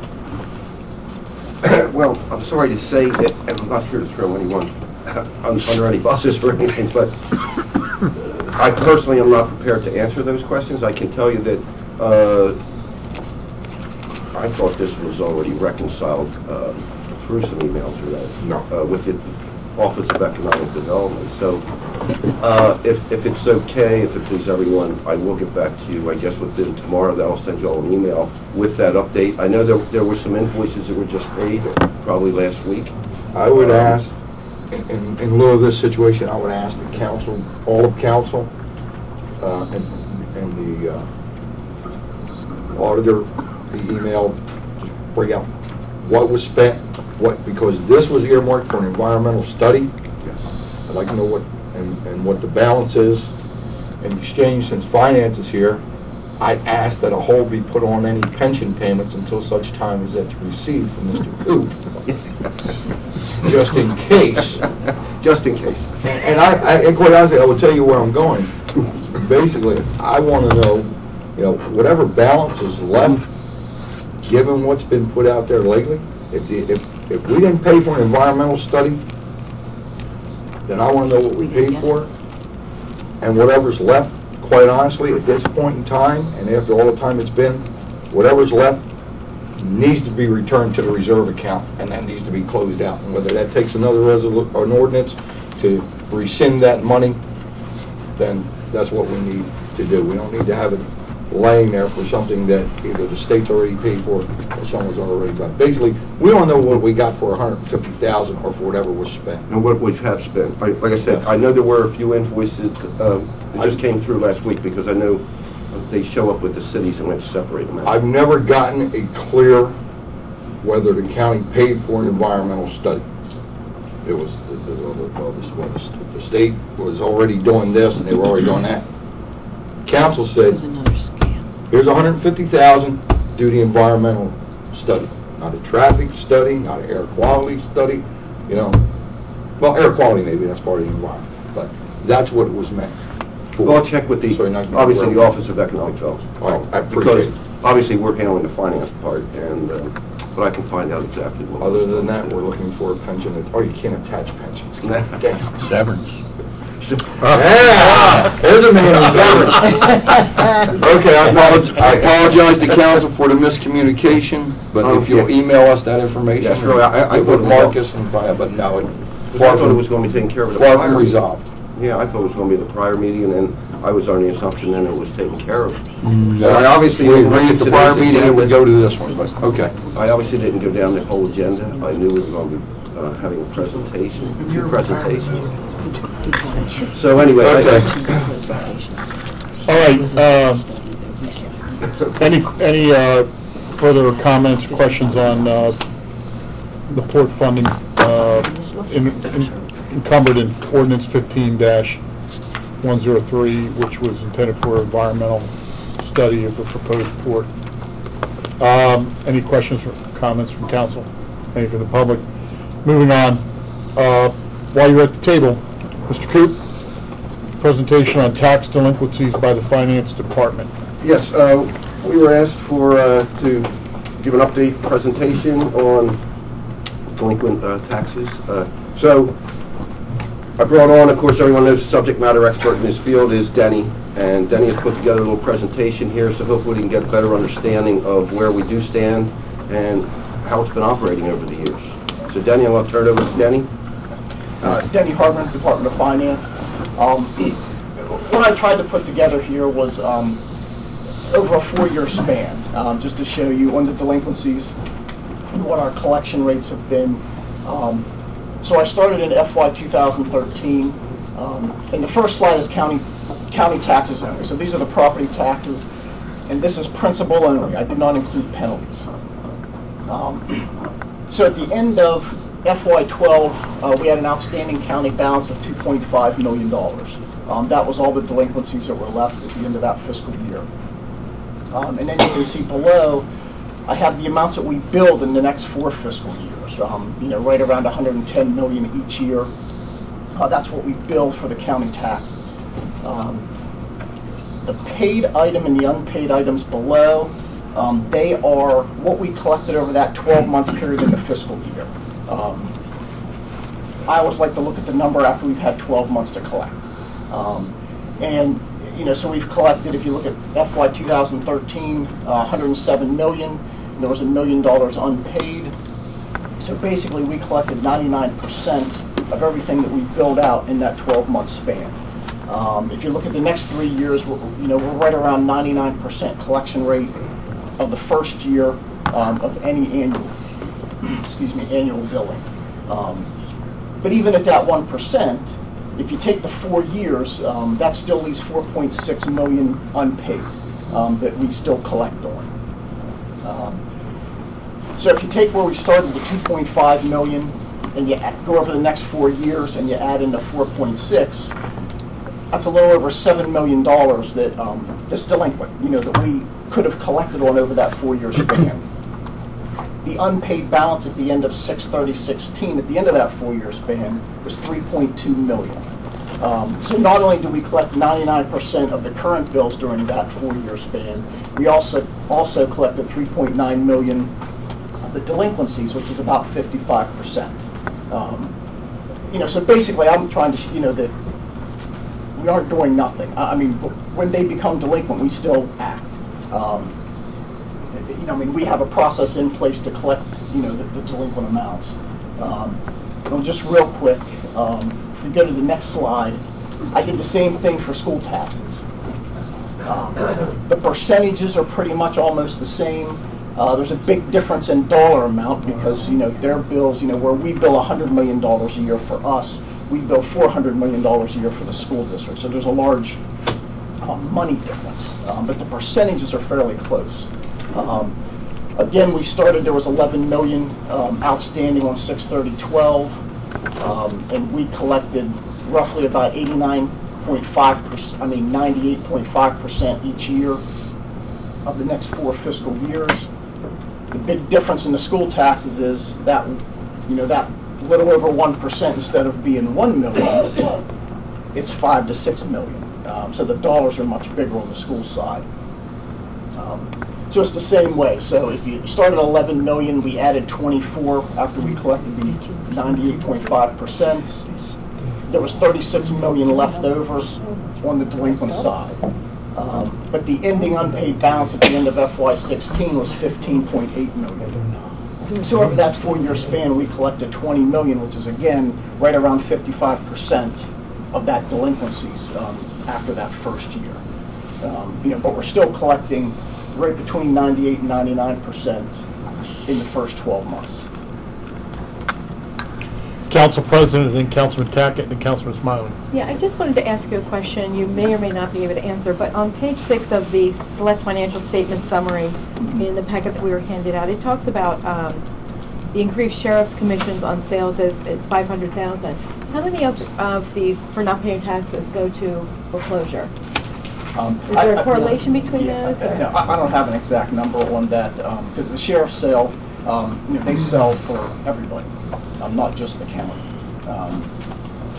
Well, I'm sorry to say that, and I'm not here to throw anyone under any buses or anything, but I personally am not prepared to answer those questions. I can tell you that I thought this was already reconciled through some emails with the Office of Economic Development. So if it's okay, if it pleases everyone, I will get back to you, I guess, within tomorrow. That I'll send you all an email with that update. I know there were some invoices that were just paid, probably last week. I would ask, in lieu of this situation, I would ask the council, all of council, and the auditor, the email, just bring out what was spent, because this was earmarked for an environmental study. Yes. I'd like to know what, and what the balance is. In exchange, since finance is here, I'd ask that a hold be put on any pension payments until such time as it's received from Mr. Coop. Just in case. Just in case. And and quite honestly, I will tell you where I'm going. Basically, I want to know, whatever balance is left, given what's been put out there lately, if we didn't pay for an environmental study, then I want to know what we paid for. And whatever's left, quite honestly, at this point in time, and after all the time it's been, whatever's left needs to be returned to the reserve account, and that needs to be closed out. And whether that takes another an ordinance to rescind that money, then that's what we need to do. We don't need to have it laying there for something that either the state's already paid for or someone's already done. Basically, we don't know what we got for $150,000 or for whatever was spent. And what we have spent. Like I said, I know there were a few invoices that just came through last week, because I know they show up with the cities and we have to separate them out. I've never gotten a clear whether the county paid for an environmental study. It was, the state was already doing this and they were already doing that. Council said, here's $150,000, do the environmental study. Not a traffic study, not an air quality study, Well, air quality maybe, that's part of the environment, but that's what it was meant for. Well, I'll check with obviously the Office of Economic Development. All right, I appreciate it. Because obviously we're handling the finance part, and but I can find out exactly what. Other than that, we're looking for a pension, you can't attach pensions. Damn. Severance. Yeah, there's a man who's severance. Okay, I apologize to council for the miscommunication, but if you'll email us that information. Yes, really, I would thought Marcus and find out, but no, I thought it was going to be taken care of. far from resolved. Yeah, I thought it was going to be the prior meeting, and I was under the assumption then it was taken care of. So I obviously we agreed at the prior meeting and would go to this one, but, okay. I obviously didn't go down the whole agenda. I knew we were going to be having a presentation, two presentations. So anyway. Okay. All right, any further comments, questions on the port funding encumbered in ordinance 15-103, which was intended for environmental study of the proposed port? Any questions or comments from council? Any from the public? Moving on, while you're at the table, Mr. Coop, presentation on tax delinquencies by the Finance Department. Yes, We were asked to give an update presentation on delinquent taxes. So I brought on, of course, everyone knows the subject matter expert in this field is Denny, and Denny has put together a little presentation here, so hopefully we can get a better understanding of where we do stand and how it's been operating over the years. So Denny, I want to turn it over to Denny. Denny Hardman, Department of Finance. What I tried to put together here was over a 4-year span, just to show you on the delinquencies what our collection rates have been. So I started in FY 2013, and the first slide is county taxes only. So these are the property taxes, and this is principal only. I did not include penalties. So at the end of FY 12, we had an outstanding county balance of $2.5 million. That was all the delinquencies that were left at the end of that fiscal year. And then you can see below, I have the amounts that we billed in the next 4 fiscal years. Right around 110 million each year. That's what we bill for the county taxes. The paid item and the unpaid items below, they are what we collected over that 12-month period in the fiscal year. I always like to look at the number after we've had 12 months to collect. So we've collected, if you look at FY 2013, 107 million, and there was $1 million unpaid. So basically we collected 99% of everything that we billed out in that 12-month span. If you look at the next 3 years, we're right around 99% collection rate of the first year of any annual billing. But even at that 1%, if you take the 4 years, that still leaves 4.6 million unpaid that we still collect on. So if you take where we started with 2.5 million and you go over the next 4 years and you add in the 4.6, that's a little over $7 million that's delinquent, that we could have collected on over that 4-year span. The unpaid balance at the end of 6/30/16, at the end of that 4-year span, was 3.2 million. So not only do we collect 99% of the current bills during that 4-year span, we also collected 3.9 million of the delinquencies, which is about 55%. So basically, I'm trying to, that we aren't doing nothing. I mean, when they become delinquent, we still act. We have a process in place to collect, the delinquent amounts. And just real quick, if we go to the next slide, I did the same thing for school taxes. The percentages are pretty much almost the same. There's a big difference in dollar amount because, their bills, where we bill $100 million a year for us, we bill $400 million a year for the school district. So there's a large money difference, but the percentages are fairly close. Again, we started, there was 11 million outstanding on 6/30/12, and we collected roughly about 98.5% each year of the next 4 fiscal years. The big difference in the school taxes is that, that little over 1%, instead of being 1 million, it's 5 to 6 million. So the dollars are much bigger on the school side. So it's the same way. So if you started at 11 million, we added 24 after we collected the 98.5%. There was 36 million left over on the delinquent side. But the ending unpaid balance at the end of FY16 was 15.8 million. So over that 4-year span, we collected 20 million, which is again right around 55% of that delinquencies after that first year. But we're still collecting right between 98 and 99% in the first 12 months. Council President, and then Councilman Tackett, and then Councilman Smiley. Yeah, I just wanted to ask you a question you may or may not be able to answer, but on page 6 of the select financial statement summary in the packet that we were handed out, it talks about the increased sheriff's commissions on sales is 500,000. How many of these for not paying taxes go to foreclosure? Is there a correlation between those? No, I don't have an exact number on that because the sheriff's sale, they sell for everybody, not just the county.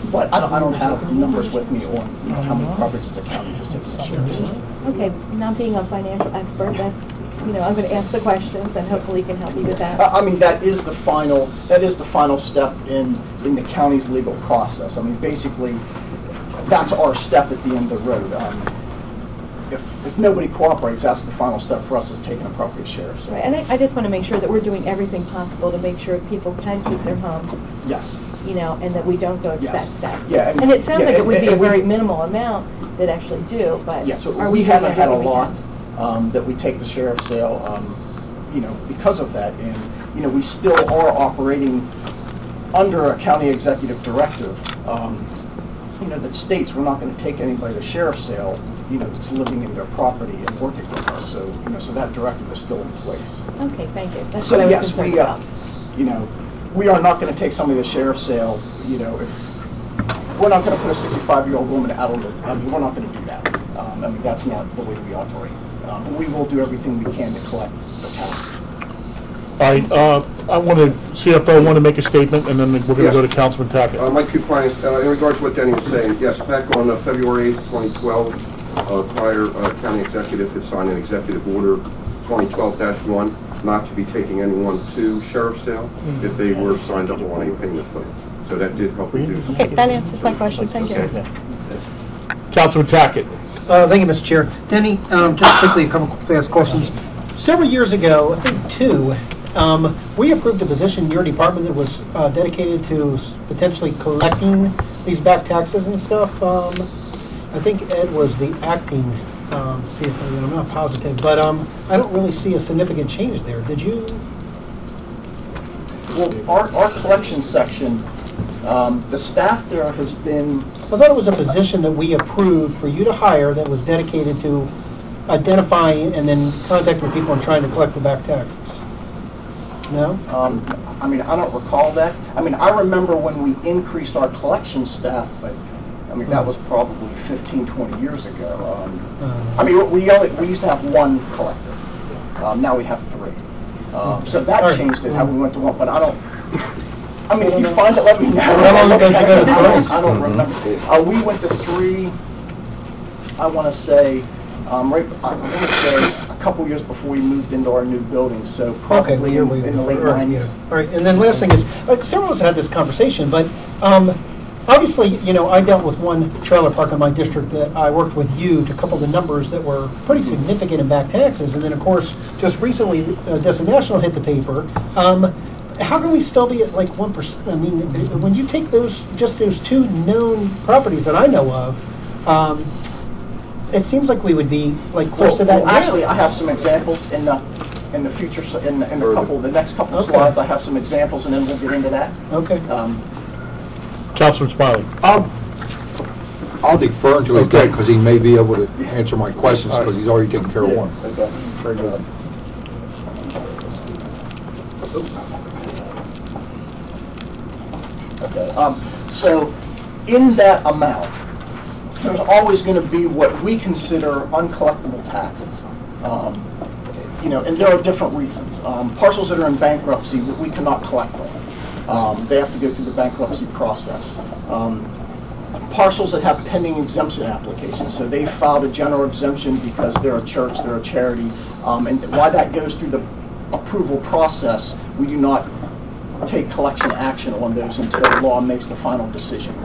But I don't have numbers with me on, you know, how many properties that the county has taken the sheriff's. Okay, not being a financial expert, that's, you know, I'm going to ask the questions and hopefully you can help me with that. I mean, that is the final step in the county's legal process. I mean, basically, that's our step at the end of the road. If nobody cooperates, that's the final step for us, is taking appropriate sheriff's. Right, and I just want to make sure that we're doing everything possible to make sure people can keep their homes, Yes. you know, and that we don't go to that Yes. step. Yeah, And it sounds yeah, like it would be a and we- very minimal amount that actually do, but Yes, are we doing haven't had a everything we lot can? that we take the sheriff's sale, you know, because of that. And, you know, we still are operating under a county executive directive, you know, that states we're not going to take anybody to the sheriff's sale, you know, that's living in their property and working with us. So, you know, so that directive is still in place. Okay, thank you. That's So what I was yes, concerned we, about. you know, we are not going to take somebody to the sheriff's sale, you know, if, we're not going to put a 65-year-old woman out on the, I mean, we're not going to do that. I mean, that's not the way we operate. But we will do everything we can to collect the taxes. All right, I want to, CFO want to make a statement, and then we're going to go to Yes. Councilman Tackett. Mike Kufanis, in regards to what Denny was saying, yes, back on February 8th, 2012, prior county executive had signed an executive order 2012-1 not to be taking anyone to sheriff's sale if they were signed up on a payment plan. So that did help reduce. Okay, that answers my question, thank you. Okay. Councilman Tackett. Thank you, Mr. Chair. Denny, just quickly, a couple fast questions. Several years ago, I think 2, we approved a position in your department that was dedicated to potentially collecting these back taxes and stuff. I think Ed was the acting CFO, I'm not positive, but I don't really see a significant change there. Did you? Well, our collection section, the staff there has been, I thought it was a position that we approved for you to hire that was dedicated to identifying and then contacting people and trying to collect the back taxes. No? I mean, I don't recall that. I mean, I remember when we increased our collection staff, but, I mean, that was probably 15, 20 years ago. I mean, we used to have 1 collector. Now we have 3. So that changed it, how we went to 1, but I don't, I mean, if you find it, let me know. How long ago did you go to 3? I don't remember. We went to 3, I want to say, right, I want to say a couple years before we moved into our new building, so probably in the late 90s. All right, and then last thing is, several of us had this conversation, but obviously, you know, I dealt with one trailer park in my district that I worked with you to couple the numbers that were pretty significant in back taxes, and then of course, just recently, Destin National hit the paper. How can we still be at like 1%? I mean, when you take those 2 known properties that I know of, it seems like we would be like close to that. Well, actually, I have some examples in the future, in the next couple Okay. slides. I have some examples, and then we'll get into that. Okay. Councilman Smiley. I'll defer to his Okay. because he may be able to answer my questions because he's already taken care of one. Okay, very good. Okay, so in that amount, there's always going to be what we consider uncollectible taxes. You know, and there are different reasons. Parcels that are in bankruptcy, we cannot collect on. They have to go through the bankruptcy process. Parcels that have pending exemption applications, so they filed a general exemption because they're a church, they're a charity, and while that goes through the approval process, we do not take collection action on those until the law makes the final decision.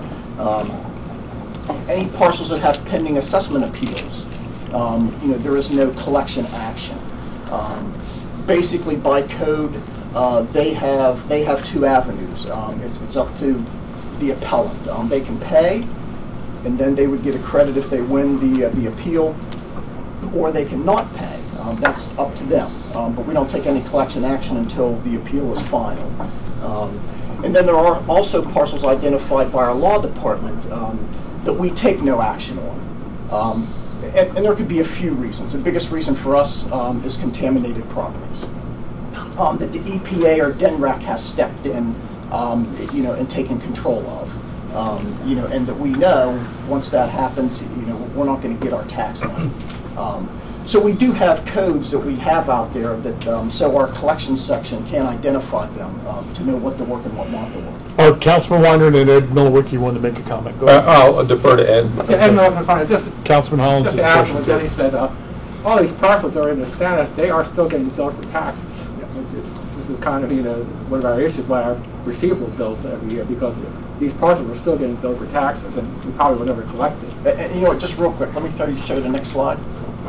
Any parcels that have pending assessment appeals, you know, there is no collection action. Basically, by code, they have 2 avenues. It's up to the appellant. They can pay, and then they would get a credit if they win the appeal, or they cannot pay. That's up to them. But we don't take any collection action until the appeal is final. And then there are also parcels identified by our law department that we take no action on. And there could be a few reasons. The biggest reason for us is contaminated properties. That the EPA or DNREC has stepped in, you know, and taken control of. You know, and that we know once that happens, you know, we're not going to get our tax money. So we do have codes that we have out there that, so our collection section can identify them to know what to work and what not to work. Councilman Weiner and Ed Milliwick, wanted to make a comment. Go ahead. I'll defer to Ed. Yeah, Ed Milliwick, fine. It's just, Councilman Hollins just has to a add question. what Denny said, all these parcels are in the status, they are still getting billed for taxes. Yes. This is kind of, one of our issues, why our receivable bills every year, because these parcels are still getting billed for taxes, and we probably will never collect it. And you know what, just real quick, let me show the next slide.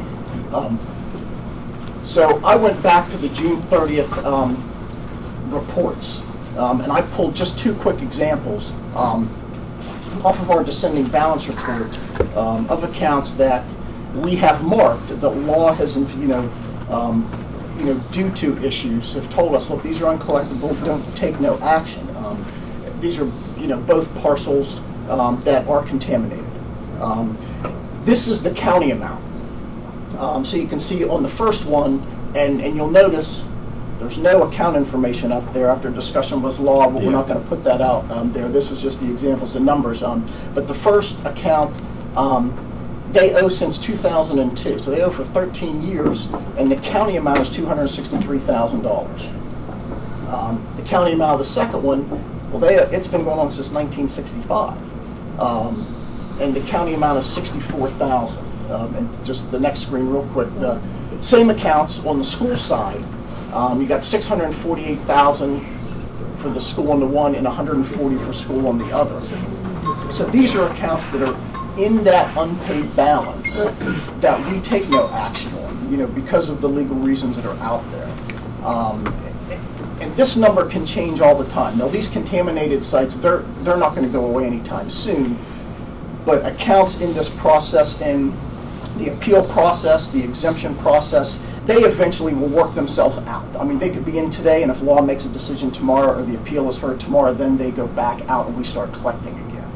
So I went back to the June 30th reports, and I pulled just two quick examples off of our descending balance report of accounts that we have marked that law has, due to issues, have told us, look, these are uncollectible, don't take no action. These are, both parcels that are contaminated. This is the county amount. So you can see on the first one, and you'll notice there's no account information up there after discussion with law, but we're not going to put that out there. This is just the examples and numbers. But the first account, they owe since 2002, so they owe for 13 years, and the county amount is $263,000. The county amount of the second one, well, it's been going on since 1965, and the county amount is $64,000. And just the next screen real quick, the same accounts on the school side, you got $648,000 for the school on the one and $140,000 for school on the other. So these are accounts that are in that unpaid balance that we take no action on, because of the legal reasons that are out there. And this number can change all the time. Now, these contaminated sites, they're not going to go away anytime soon, but accounts in this process and the appeal process, the exemption process, they eventually will work themselves out. I mean, they could be in today, and if law makes a decision tomorrow or the appeal is heard tomorrow, then they go back out and we start collecting again.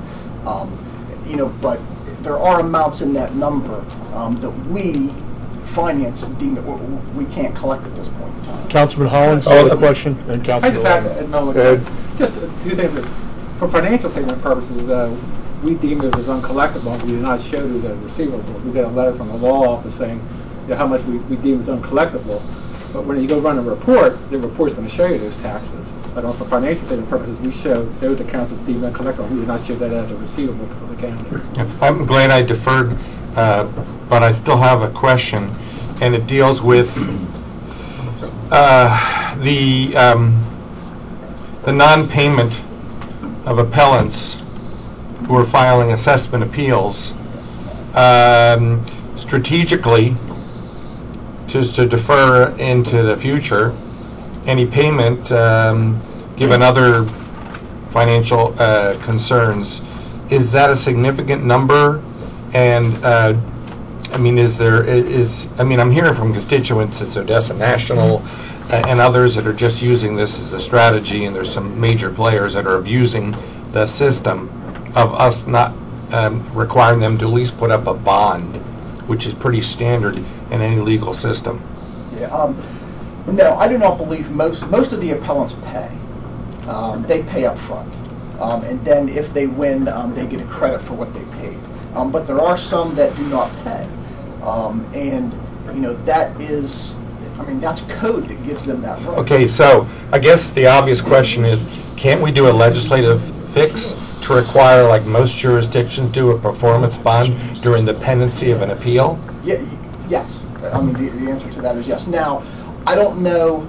But there are amounts in that number that we finance deem that we can't collect at this point in time. Councilman Hollins, a question, and I Councilman just had Ed Milliwick, just two things. For financial statement purposes, we deemed it as uncollectible. We did not show it as a receivable. We got a letter from the law office saying how much we deem as uncollectible. But when you go run a report, the report's going to show you those taxes. But for financial statement purposes, we show those accounts as deemed uncollectible. We did not show that as a receivable for the county. I'm glad I deferred, but I still have a question, and it deals with the non-payment of appellants who are filing assessment appeals. Strategically, just to defer into the future, any payment, given other financial concerns, is that a significant number? And I'm hearing from constituents at Odessa National and others that are just using this as a strategy, and there's some major players that are abusing the system of us not requiring them to at least put up a bond, which is pretty standard in any legal system. Yeah, no, I do not believe most of the appellants pay. They pay up front, and then if they win, they get a credit for what they paid. But there are some that do not pay, and that is, that's code that gives them that right. Okay, so I guess the obvious question is, can't we do a legislative fix to require, like most jurisdictions do, a performance bond during the pendency of an appeal? Yeah, yes. The answer to that is yes. Now, I don't know,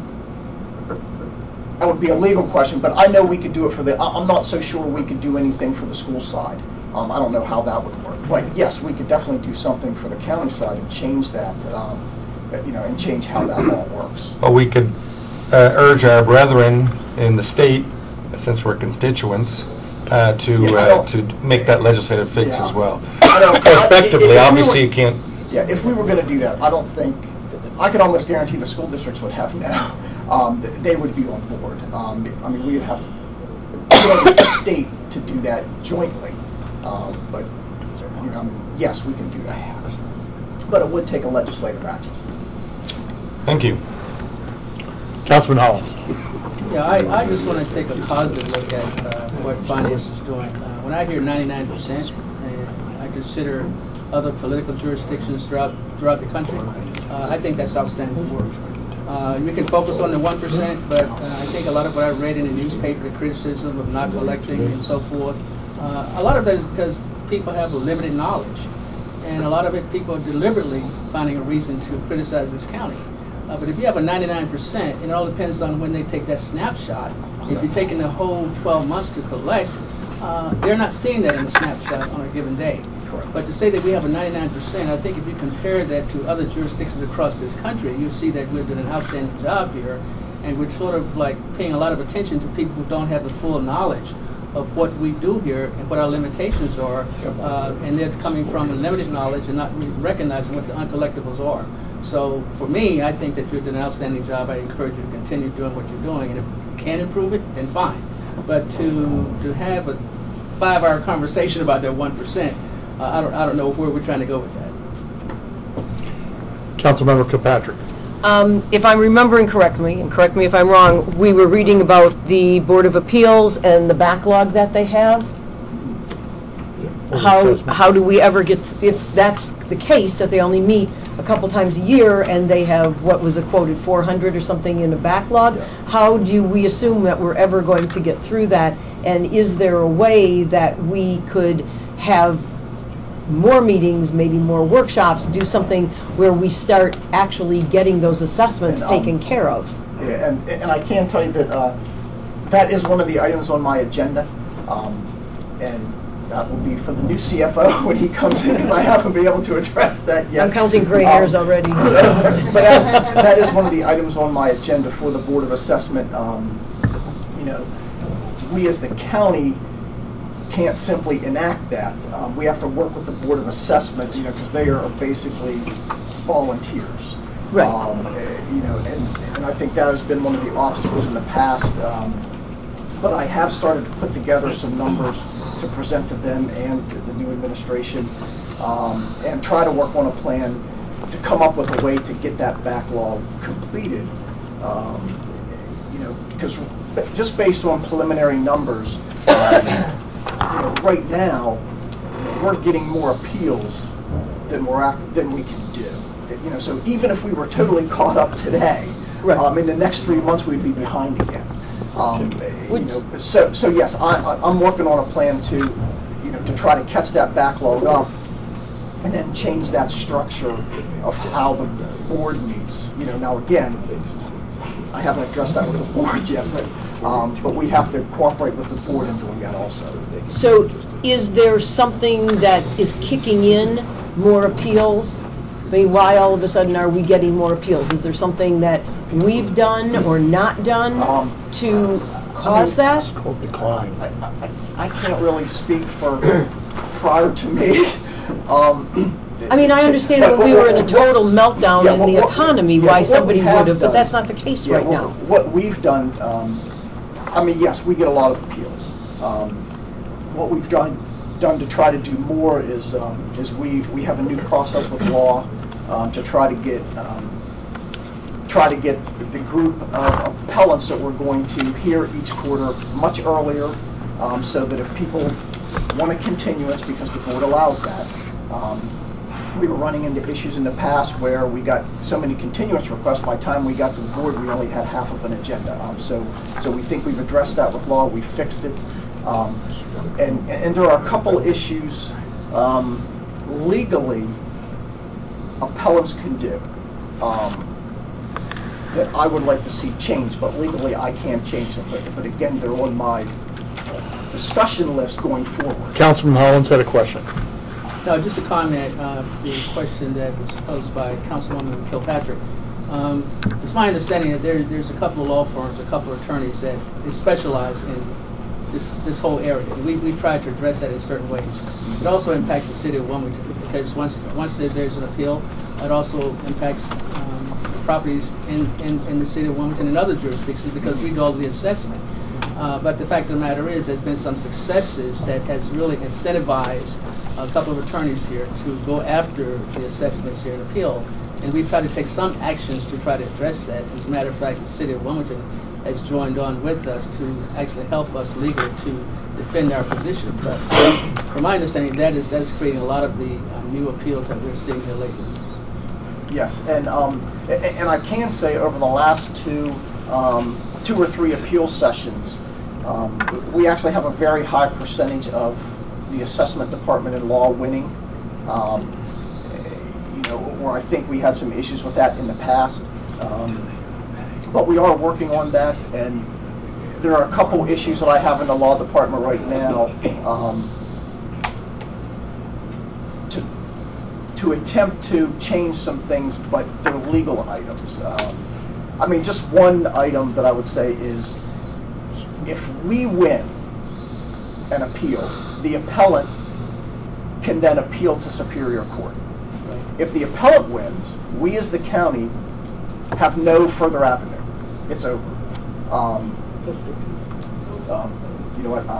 that would be a legal question, but I know we could do it for I'm not so sure we could do anything for the school side. I don't know how that would work. But yes, we could definitely do something for the county side and change that, and change how that all works. Well, we could urge our brethren in the state, since we're constituents, to make that legislative fix as well. Prospectively, obviously you can't. Yeah, if we were going to do that, I don't think, I could almost guarantee the school districts would have now. They would be on board. We would have to get the state to do that jointly. But yes, we can do that. But it would take a legislative action. Thank you. Councilman Hollins. Yeah, I just want to take a positive look at what finance is doing. When I hear 99%, I consider other political jurisdictions throughout the country. I think that's outstanding work. You can focus on the 1%, but I think a lot of what I read in the newspaper, the criticism of not collecting and so forth, a lot of that is because people have limited knowledge. And a lot of it, people are deliberately finding a reason to criticize this county. But if you have a 99%, it all depends on when they take that snapshot. If you're taking the whole 12 months to collect, they're not seeing that in the snapshot on a given day. Correct. But to say that we have a 99%, I think if you compare that to other jurisdictions across this country, you see that we're doing an outstanding job here, and we're sort of like paying a lot of attention to people who don't have the full knowledge of what we do here and what our limitations are, and they're coming from a limited knowledge and not really recognizing what the uncollectibles are. So for me, I think that you're doing an outstanding job. I encourage you to continue doing what you're doing, and if you can improve it, then fine. But to have a 5-hour conversation about that 1%, I don't know where we're trying to go with that. Councilmember Kilpatrick. If I'm remembering correctly, and correct me if I'm wrong, we were reading about the Board of Appeals and the backlog that they have. How do we ever get, if that's the case, that they only meet a couple times a year and they have, what was it quoted, 400 or something in a backlog? How do we assume that we're ever going to get through that? And is there a way that we could have more meetings, maybe more workshops, do something where we start actually getting those assessments taken care of? Yeah, and I can tell you that that is one of the items on my agenda, and that will be for the new CFO when he comes in, because I haven't been able to address that yet. I'm counting gray hairs already. But that is one of the items on my agenda for the Board of Assessment. You know, we as the county can't simply enact that. We have to work with the Board of Assessment, you know, because they are basically volunteers. Right. You know, and I think that has been one of the obstacles in the past. But I have started to put together some numbers to present to them and the new administration, and try to work on a plan to come up with a way to get that backlog completed. You know, because just based on preliminary numbers, you know, right now, we're getting more appeals than we can do. You know, so even if we were totally caught up today, right. In the next 3 months we'd be behind again. You know, so yes, I'm working on a plan to, you know, to try to catch that backlog up, and then change that structure of how the board meets. You know, now again, I haven't addressed that with the board yet, but we have to cooperate with the board in doing that also. So is there something that is kicking in more appeals? I mean, why all of a sudden are we getting more appeals? Is there something that we've done or not done to cause that? It's called decline. I can't really speak for prior to me. I mean, I understand when we were in a total meltdown in the economy, why somebody would have, but that's not the case right now. What we've done, I mean, yes, we get a lot of appeals. What we've done to try to do more is we have a new process with law to try to get the group of appellants that we're going to hear each quarter much earlier, so that if people want a continuance, because the board allows that. We were running into issues in the past where we got so many continuance requests, by the time we got to the board, we only had half of an agenda. So we think we've addressed that with law, we fixed it. And there are a couple issues legally appellants can do that I would like to see changed, but legally I can't change them. But again, they're on my discussion list going forward. Councilman Hollins had a question. No, just a comment, the question that was posed by Councilwoman Kilpatrick. It's my understanding that there's a couple of law firms, a couple of attorneys that specialize in this whole area. We've tried to address that in certain ways. It also impacts the city of Wilmington, because once there's an appeal, it also impacts properties in the city of Wilmington and other jurisdictions, because we do all the assessment. But the fact of the matter is, there's been some successes that has really incentivized a couple of attorneys here to go after the assessments here and appeal. And we've tried to take some actions to try to address that. As a matter of fact, the city of Wilmington has joined on with us to actually help us legally to defend our position. But from my understanding, that is creating a lot of the new appeals that we're seeing here lately. Yes, and I can say over the last two or three appeal sessions, we actually have a very high percentage of the assessment department and law winning. Where I think we had some issues with that in the past, but we are working on that, and there are a couple issues that I have in the law department right now to attempt to change some things, but they're legal items. I mean, just one item that I would say is, if we win an appeal, the appellant can then appeal to Superior Court. If the appellant wins, we as the county have no further avenue. It's over. You know what?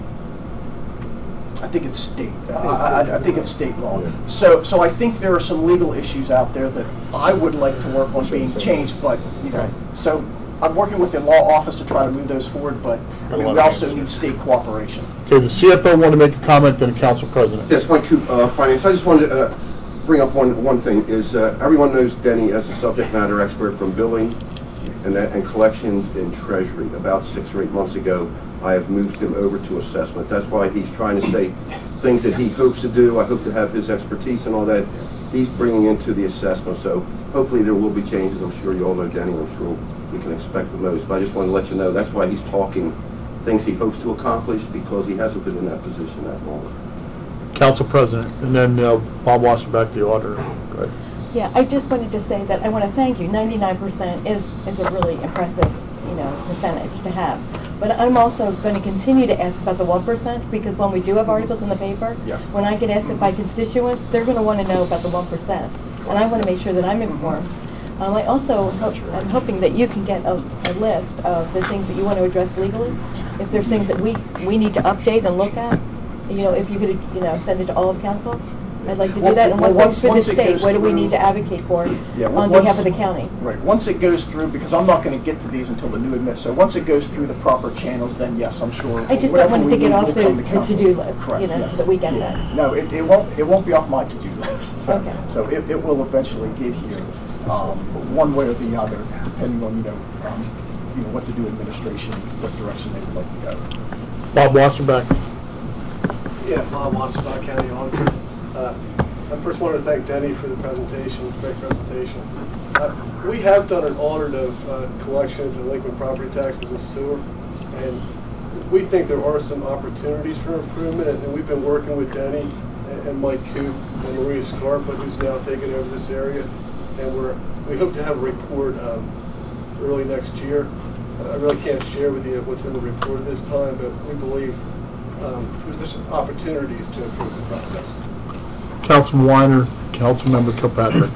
I think it's state. I think it's state law. So I think there are some legal issues out there that I would like to work on being changed, but so I'm working with the law office to try to move those forward, but I mean, we also need state cooperation. Okay, the CFO wanted to make a comment, then the council president. Yes, Mike Coop, Finance. I just wanted to bring up one thing. Is everyone knows Denny as a subject matter expert from billing and collections in Treasury. About 6 or 8 months ago, I have moved him over to assessment. That's why he's trying to say things that he hopes to do. I hope to have his expertise and all that. He's bringing into the assessment, so hopefully there will be changes. I'm sure you all know Denny. I'm sure we can expect the most. But I just want to let you know that's why he's talking things he hopes to accomplish, because he hasn't been in that position that long. Council president, and then Bob Wasserback, the auditor. Go ahead. Yeah, I just wanted to say that I want to thank you. 99% is a really impressive, percentage to have. But I'm also going to continue to ask about the 1%, because when we do have articles in the paper, yes, when I get asked by constituents, they're going to want to know about the 1%, and I want to make sure that I'm informed. I also I'm hoping that you can get a list of the things that you want to address legally. If there's things that we need to update and look at, if you could, send it to all of council. I'd like to do that. And what things for the state, what do we need to advocate for on behalf of the county? Right. Once it goes through, because I'm not going to get to these until the new so once it goes through the proper channels, then yes, I'm sure. I just don't want to get off the to-do list, Correct, so that we get that. No, it won't be off my to-do list. So, okay. So it will eventually get here, one way or the other, depending on what the new administration, what direction they would like to go. Bob Wasserback. Yeah, Bob Wasserback, County Auditor. I first want to thank Denny for the presentation, great presentation. We have done an audit of collection of delinquent property taxes and sewer, and we think there are some opportunities for improvement, and we've been working with Denny and Mike Coop and Maria Scarpa, who's now taking over this area, and we hope to have a report early next year. I really can't share with you what's in the report at this time, but we believe there's some opportunities to improve the process. Councilman Weiner, Councilmember Kilpatrick.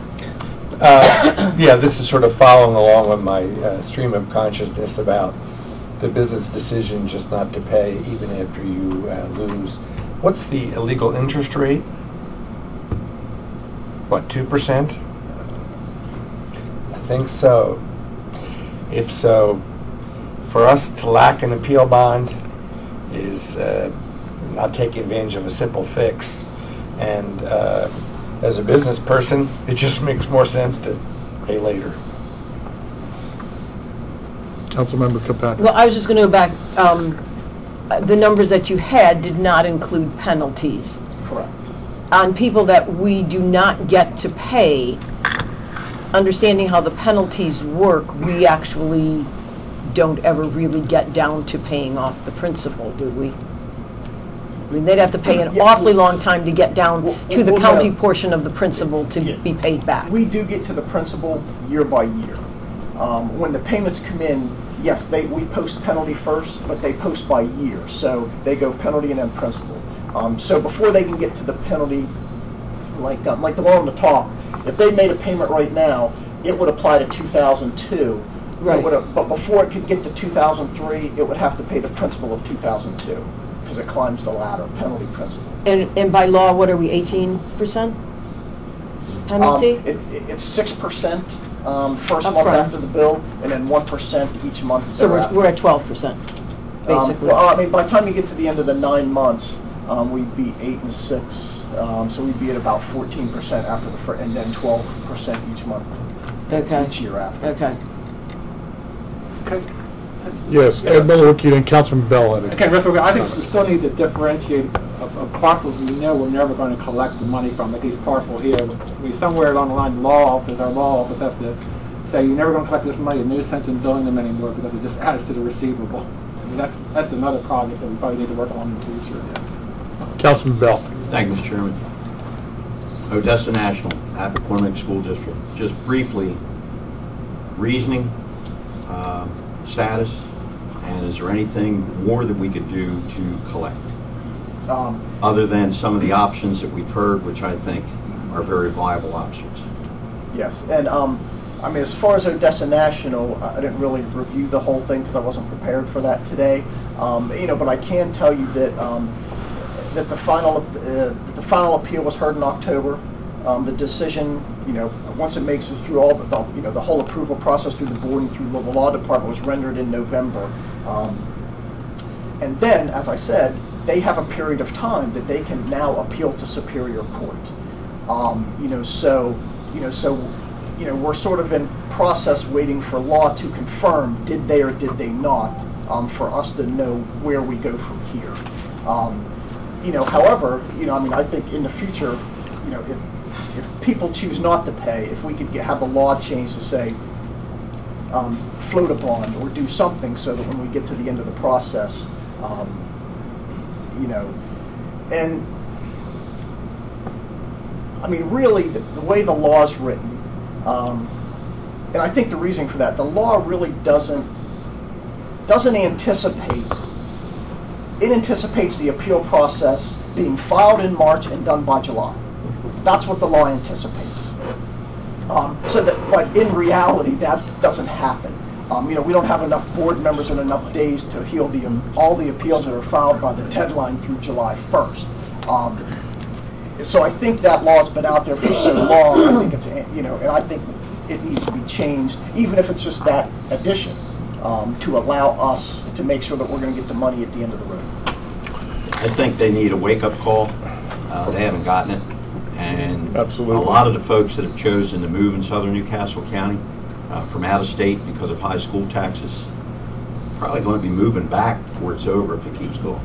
Yeah, this is sort of following along with my stream of consciousness about the business decision just not to pay even after you lose. What's the illegal interest rate? What, 2%? I think so. If so, for us to lack an appeal bond is not taking advantage of a simple fix. And as a business person, it just makes more sense to pay later. Councilmember Kilpatrick. Well, I was just going to go back. The numbers that you had did not include penalties. Correct. On people that we do not get to pay, understanding how the penalties work, we actually don't ever really get down to paying off the principal, do we? I mean, they'd have to pay an awfully long time to get down to the county portion of the principal to be paid back. We do get to the principal year by year. When the payments come in, yes, we post penalty first, but they post by year. So they go penalty and then principal. So before they can get to the penalty, like the one on the top, if they made a payment right now, it would apply to 2002. Right. But before it could get to 2003, it would have to pay the principal of 2002. Because it climbs the ladder, penalty principal. And by law, what are we, 18% penalty? It's 6%. first month Upfront. after the bill, and then 1% each month So thereafter. we're at 12%, basically. Well, I mean, by the time you get to the end of the 9 months, we'd be 8 and 6, so we'd be at about 14% after the first, and then 12% each month, Okay. each year after. Okay. Yes, Ed Milwaukee, then Councilman Bell. Okay, Mr. Wiggins, I think we still need to differentiate of parcels we know we're never going to collect the money from, like this parcel here. Somewhere along the line, our law office have to say, you're never going to collect this money, no sense in billing them anymore because it just adds to the receivable. I mean, that's another project that we probably need to work on in the future. Councilman Bell. Thank you, Mr. Chairman. Odessa National, Appoquinimink School District. Just briefly, reasoning, status, and is there anything more that we could do to collect? Other than some of the options that we've heard, which I think are very viable options. Yes, and I mean, as far as Odessa National, I didn't really review the whole thing because I wasn't prepared for that today. But I can tell you that that the final appeal was heard in October. The decision, once it makes it through all the whole approval process through the board and through the law department, was rendered in November. And then, as I said, they have a period of time that they can now appeal to Superior Court. We're sort of in process waiting for law to confirm did they or did they not, for us to know where we go from here. However, I think in the future, if people choose not to pay, if we could have the law changed to say, float a bond or do something so that when we get to the end of the process, and I mean, really, the way the law is written, and I think the reason for that, the law really doesn't anticipate. It anticipates the appeal process being filed in March and done by July. That's what the law anticipates. But in reality, that doesn't happen. We don't have enough board members and enough days to heal all the appeals that are filed by the deadline through July 1st. So I think that law's been out there for so long. I think it's, and I think it needs to be changed, even if it's just that addition, to allow us to make sure that we're going to get the money at the end of the road. I think they need a wake-up call. They haven't gotten it. And Absolutely. A lot of the folks that have chosen to move in southern Newcastle County from out of state because of high school taxes, probably going to be moving back before it's over if it keeps going.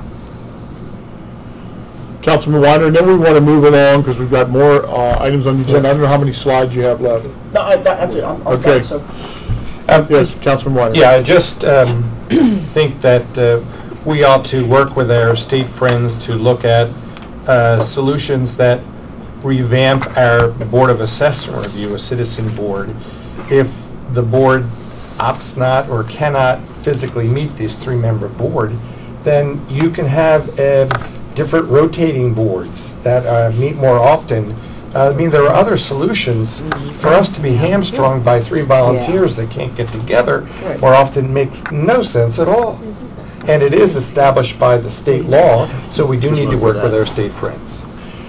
Councilman Weiner, and then we want to move along because we've got more items on the agenda. I don't know how many slides you have left. No, that's it. I'm Okay. done, so. Yes, Councilman Weiner. Yeah, I just think that we ought to work with our state friends to look at solutions that revamp our Board of Assessment Review, a citizen board. If the board opts not or cannot physically meet this 3-member board, then you can have different rotating boards that meet more often. I mean, there are other solutions. For us to be hamstrung by 3 volunteers that can't get together more often makes no sense at all. And it is established by the state law, so we do need to work with our state friends.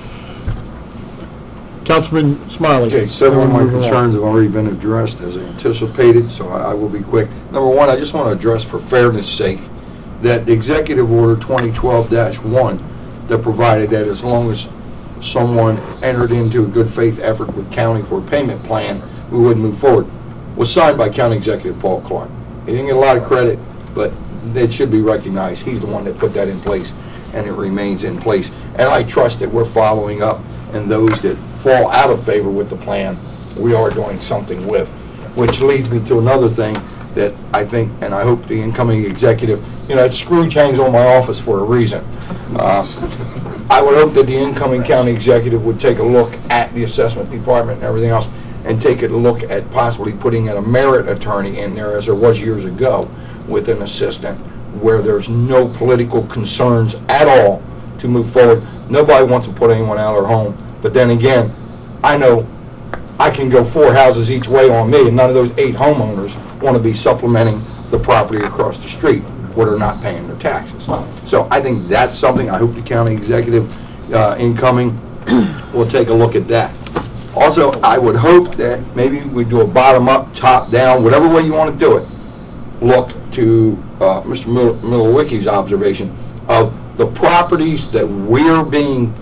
Councilman Smiley. Okay, several of my concerns have already been addressed as anticipated, so I will be quick. Number one, I just want to address for fairness sake that the Executive Order 2012-1 that provided that as long as someone entered into a good faith effort with county for a payment plan, we wouldn't move forward, was signed by County Executive Paul Clark. He didn't get a lot of credit, but it should be recognized. He's the one that put that in place, and it remains in place. And I trust that we're following up, and those that fall out of favor with the plan, we are doing something with. Which leads me to another thing that I think, and I hope the incoming executive, that Scrooge hangs on my office for a reason. I would hope that the incoming county executive would take a look at the assessment department and everything else, and take a look at possibly putting in a merit attorney in there, as there was years ago, with an assistant, where there's no political concerns at all to move forward. Nobody wants to put anyone out of their home. But then again, I know I can go 4 houses each way on me, and none of those 8 homeowners want to be supplementing the property across the street where they're not paying their taxes. So I think that's something I hope the county executive incoming will take a look at that. Also, I would hope that maybe we do a bottom-up, top-down, whatever way you want to do it, look to Mr. Milowicki's observation of the properties that we're being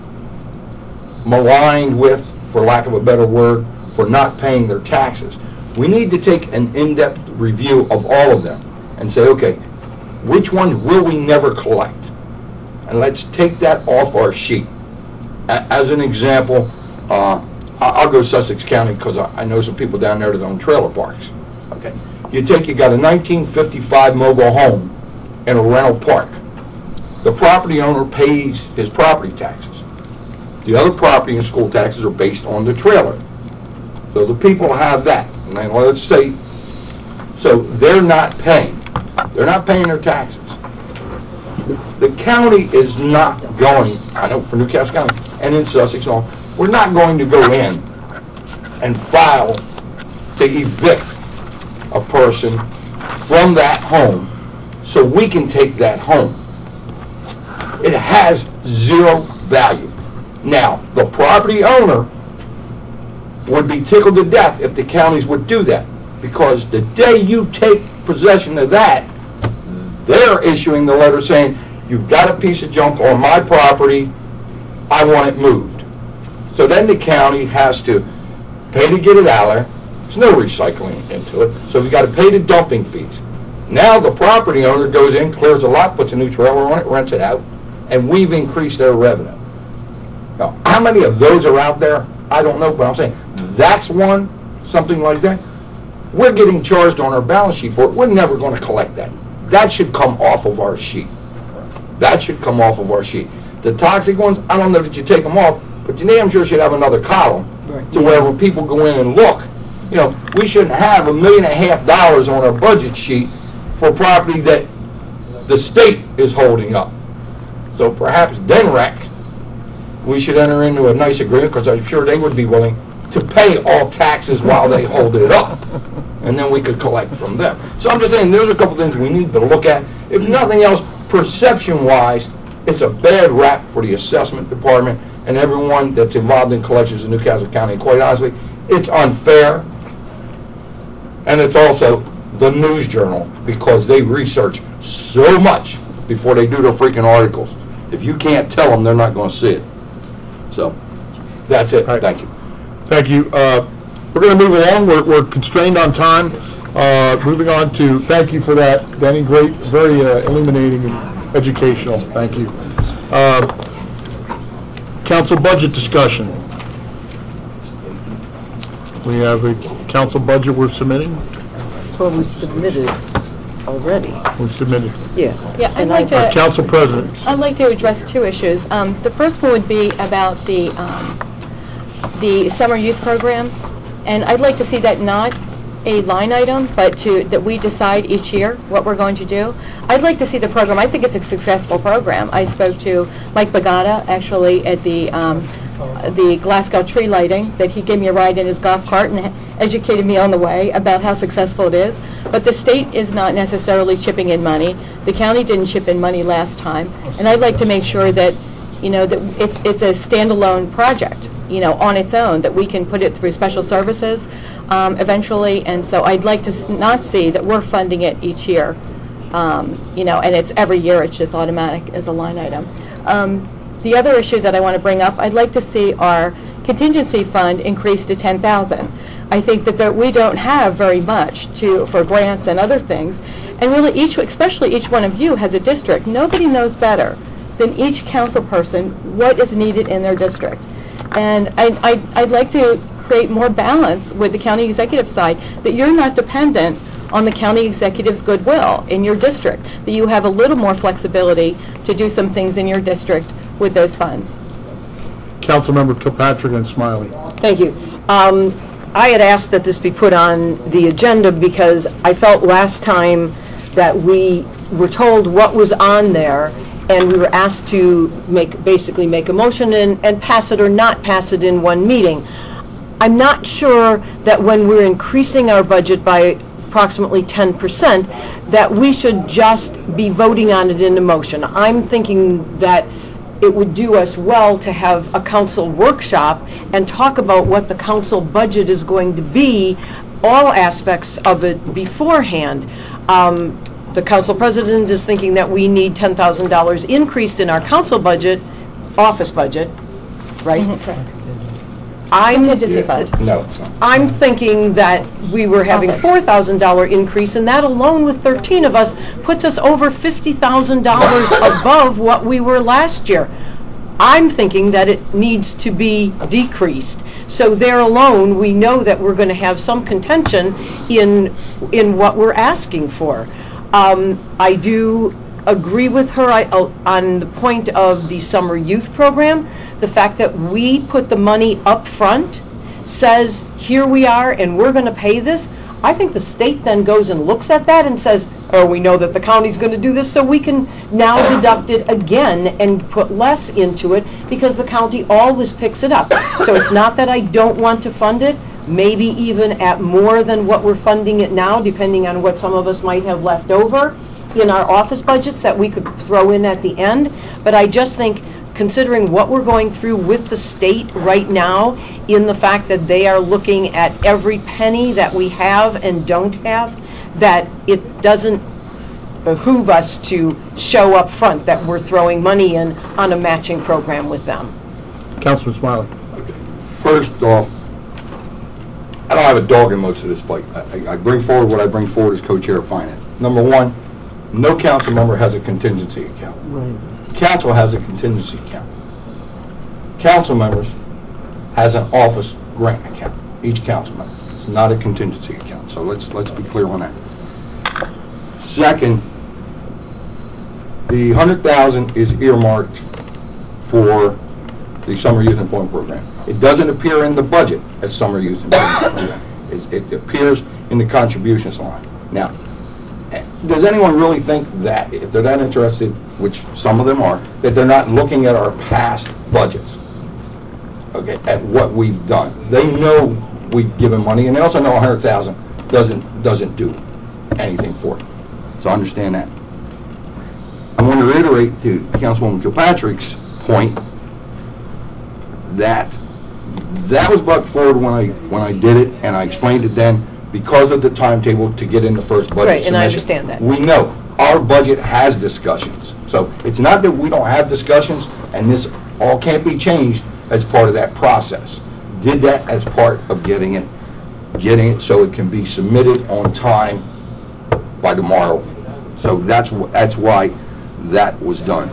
maligned with, for lack of a better word, for not paying their taxes. We need to take an in-depth review of all of them and say, okay, which ones will we never collect? And let's take that off our sheet. As an example, I'll go Sussex County because I know some people down there that own trailer parks. Okay, you got a 1955 mobile home in a rental park. The property owner pays his property taxes. The other property and school taxes are based on the trailer. So the people have that. And then let's say, so they're not paying. They're not paying their taxes. The county is not going, I know for Newcastle County and in Sussex, we're not going to go in and file to evict a person from that home so we can take that home. It has zero value. Now, the property owner would be tickled to death if the counties would do that, because the day you take possession of that, they're issuing the letter saying, you've got a piece of junk on my property, I want it moved. So then the county has to pay to get it out of there. There's no recycling into it, so we've got to pay the dumping fees. Now the property owner goes in, clears a lot, puts a new trailer on it, rents it out, and we've increased their revenue. Now, how many of those are out there? I don't know, but I'm saying that's one, something like that. We're getting charged on our balance sheet for it. We're never going to collect that. That should come off of our sheet. That should come off of our sheet. The toxic ones, I don't know that you take them off, but you damn sure should have another column to where when people go in and look, you know, we shouldn't have $1.5 million on our budget sheet for property that the state is holding up. So perhaps DENREC, we should enter into a nice agreement, because I'm sure they would be willing to pay all taxes while they hold it up, and then we could collect from them. So I'm just saying, there's a couple things we need to look at. If nothing else, perception-wise, it's a bad rap for the assessment department and everyone that's involved in collections in Newcastle County. And quite honestly, it's unfair, and it's also the News Journal, because they research so much before they do their freaking articles. If you can't tell them, they're not going to see it. So, that's it. Right. Thank you. Thank you. We're going to move along. We're constrained on time. Moving on to, thank you for that, Danny. Great, very illuminating and educational. Thank you. Council budget discussion. We have a council budget we're submitting. Well, we submitted already. We submitted. Yeah. Yeah, I'd like to. Council President. I'd like to address two issues. The first one would be about the summer youth program, and I'd like to see that not a line item, but that we decide each year what we're going to do. I'd like to see the program. I think it's a successful program. I spoke to Mike Bagata actually at the Glasgow tree lighting, that he gave me a ride in his golf cart and educated me on the way about how successful it is. But the state is not necessarily chipping in money. The county didn't chip in money last time, and I'd like to make sure that, you know, that it's a standalone project, you know, on its own, that we can put it through special services eventually. And so I'd like to not see that we're funding it each year, you know, and it's every year, it's just automatic as a line item. The other issue that I want to bring up, I'd like to see our contingency fund increase to $10,000. I think that we don't have very much for grants and other things, and really especially each one of you has a district. Nobody knows better than each council person what is needed in their district. And I'd like to create more balance with the county executive side, that you're not dependent on the county executive's goodwill in your district, that you have a little more flexibility to do some things in your district with those funds. Councilmember Kilpatrick and Smiley. Thank you. I had asked that this be put on the agenda because I felt last time that we were told what was on there, and we were asked to basically make a motion and pass it or not pass it in one meeting. I'm not sure that when we're increasing our budget by approximately 10%, that we should just be voting on it in a motion. I'm thinking that it would do us well to have a council workshop and talk about what the council budget is going to be, all aspects of it beforehand. The council president is thinking that we need $10,000 increased in our council budget, office budget, right? Contingency fund. No, it's not. I'm thinking that we were having $4,000 increase, and that alone with 13 of us puts us over $50,000 above what we were last year. I'm thinking that it needs to be decreased. So there alone, we know that we're going to have some contention in what we're asking for. I do agree with her on the point of the summer youth program. The fact that we put the money up front says, here we are and we're going to pay this. I think the state then goes and looks at that and says, oh, we know that the county's going to do this, so we can now deduct it again and put less into it because the county always picks it up. So it's not that I don't want to fund it, maybe even at more than what we're funding it now, depending on what some of us might have left over in our office budgets that we could throw in at the end. But I just think, considering what we're going through with the state right now, in the fact that they are looking at every penny that we have and don't have, that it doesn't behoove us to show up front that we're throwing money in on a matching program with them. Councilman Smiley. First off, I don't have a dog in most of this fight. I bring forward what I bring forward as co-chair of finance. Number one, no council member has a contingency account. Council has a contingency account. Council members has an office grant account. Each council member. It's not a contingency account. So let's be clear on that. Second, the $100,000 is earmarked for the summer youth employment program. It doesn't appear in the budget as summer youth employment program. It appears in the contributions line. Now, does anyone really think that, if they're that interested, which some of them are, that they're not looking at our past budgets, okay, at what we've done? They know we've given money, and they also know $100,000 doesn't do anything for it. So understand that. I want to reiterate to Councilwoman Kilpatrick's point that was brought forward when I did it, and I explained it then, because of the timetable to get in the first budget Right, and I submission. understand that. We know our budget has discussions. So it's not that we don't have discussions and this all can't be changed as part of that process. Did that as part of getting it so it can be submitted on time by tomorrow. So that's why that was done.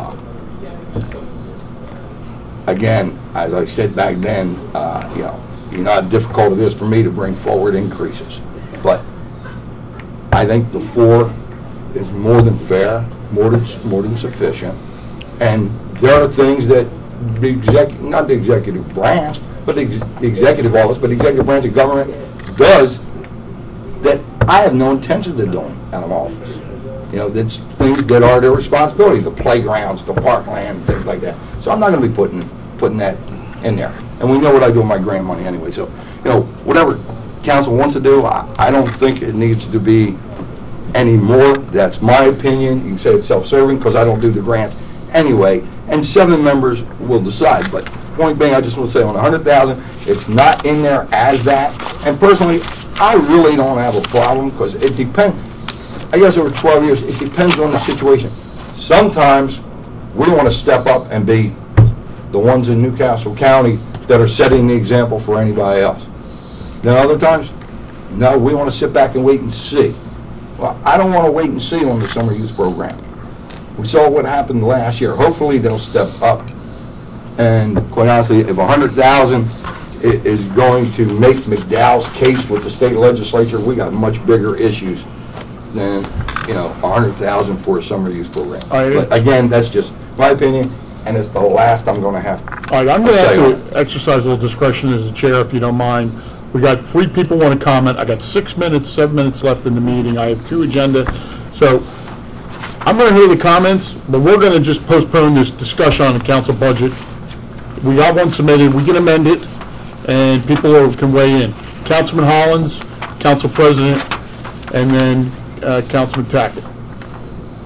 Again, as I said back then, you know how difficult it is for me to bring forward increases. But I think the 4 is more than fair, more than sufficient. And there are things that not the executive branch, but the executive office, but the executive branch of government does that I have no intention of doing out of office. You know, that's things that are their responsibility, the playgrounds, the parkland, things like that. So I'm not going to be putting that in there. And we know what I do with my grant money anyway. So, you know, whatever council wants to do, I don't think it needs to be any more. That's my opinion. You can say it's self-serving because I don't do the grants anyway. And 7 members will decide. But point being, I just want to say on $100,000, it's not in there as that. And personally, I really don't have a problem because it depends. I guess over 12 years, it depends on the situation. Sometimes we want to step up and be the ones in Newcastle County that are setting the example for anybody else. Then other times, no, we want to sit back and wait and see. Well, I don't want to wait and see on the summer youth program. We saw what happened last year. Hopefully they'll step up. And quite honestly, if $100,000 is going to make McDowell's case with the state legislature, we got much bigger issues than, you know, $100,000 for a summer youth program. But again, that's just my opinion, and it's the last I'm going to have. All right, I'm going to have to exercise a little discretion as the chair, if you don't mind. We got 3 people want to comment. I got 6 minutes, 7 minutes left in the meeting. I have 2 agenda. So I'm going to hear the comments, but we're going to just postpone this discussion on the council budget. We got one submitted. We can amend it, and people can weigh in. Councilman Hollins, Council President, and then Councilman Tackett.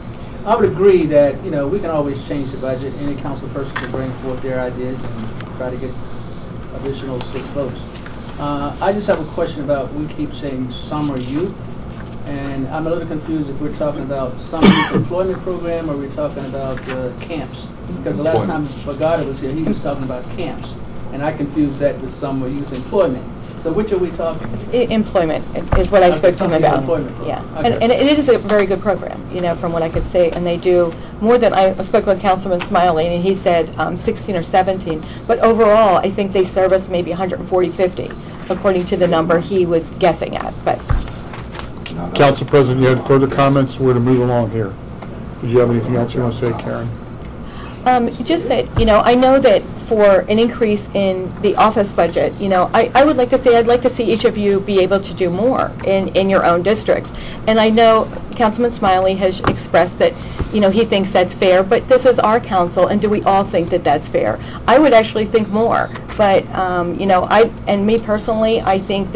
I would agree that, you know, we can always change the budget. Any council person can bring forth their ideas and try to get additional 6 votes. I just have a question about, we keep saying summer youth, and I'm a little confused if we're talking about summer youth employment program or we're talking about camps. Because the last time Bagada was here, he was talking about camps, and I confused that with summer youth employment. So which are we talking? Employment is what I spoke to him about. Employment Yeah, program. Okay. and it is a very good program, you know, from what I could see, and they do more than, I spoke with Councilman Smiley, and he said 16 or 17, but overall, I think they service maybe 140, 50, according to the number he was guessing at, but. Council President, you had further comments? We're to move along here. Did you have anything else you want to say, Karen? Just that, you know, I know that for an increase in the office budget, you know, I would like to say, I'd like to see each of you be able to do more in your own districts. And I know Councilman Smiley has expressed that, you know, he thinks that's fair, but this is our council, and do we all think that that's fair? I would actually think more, but, you know, and me personally, I think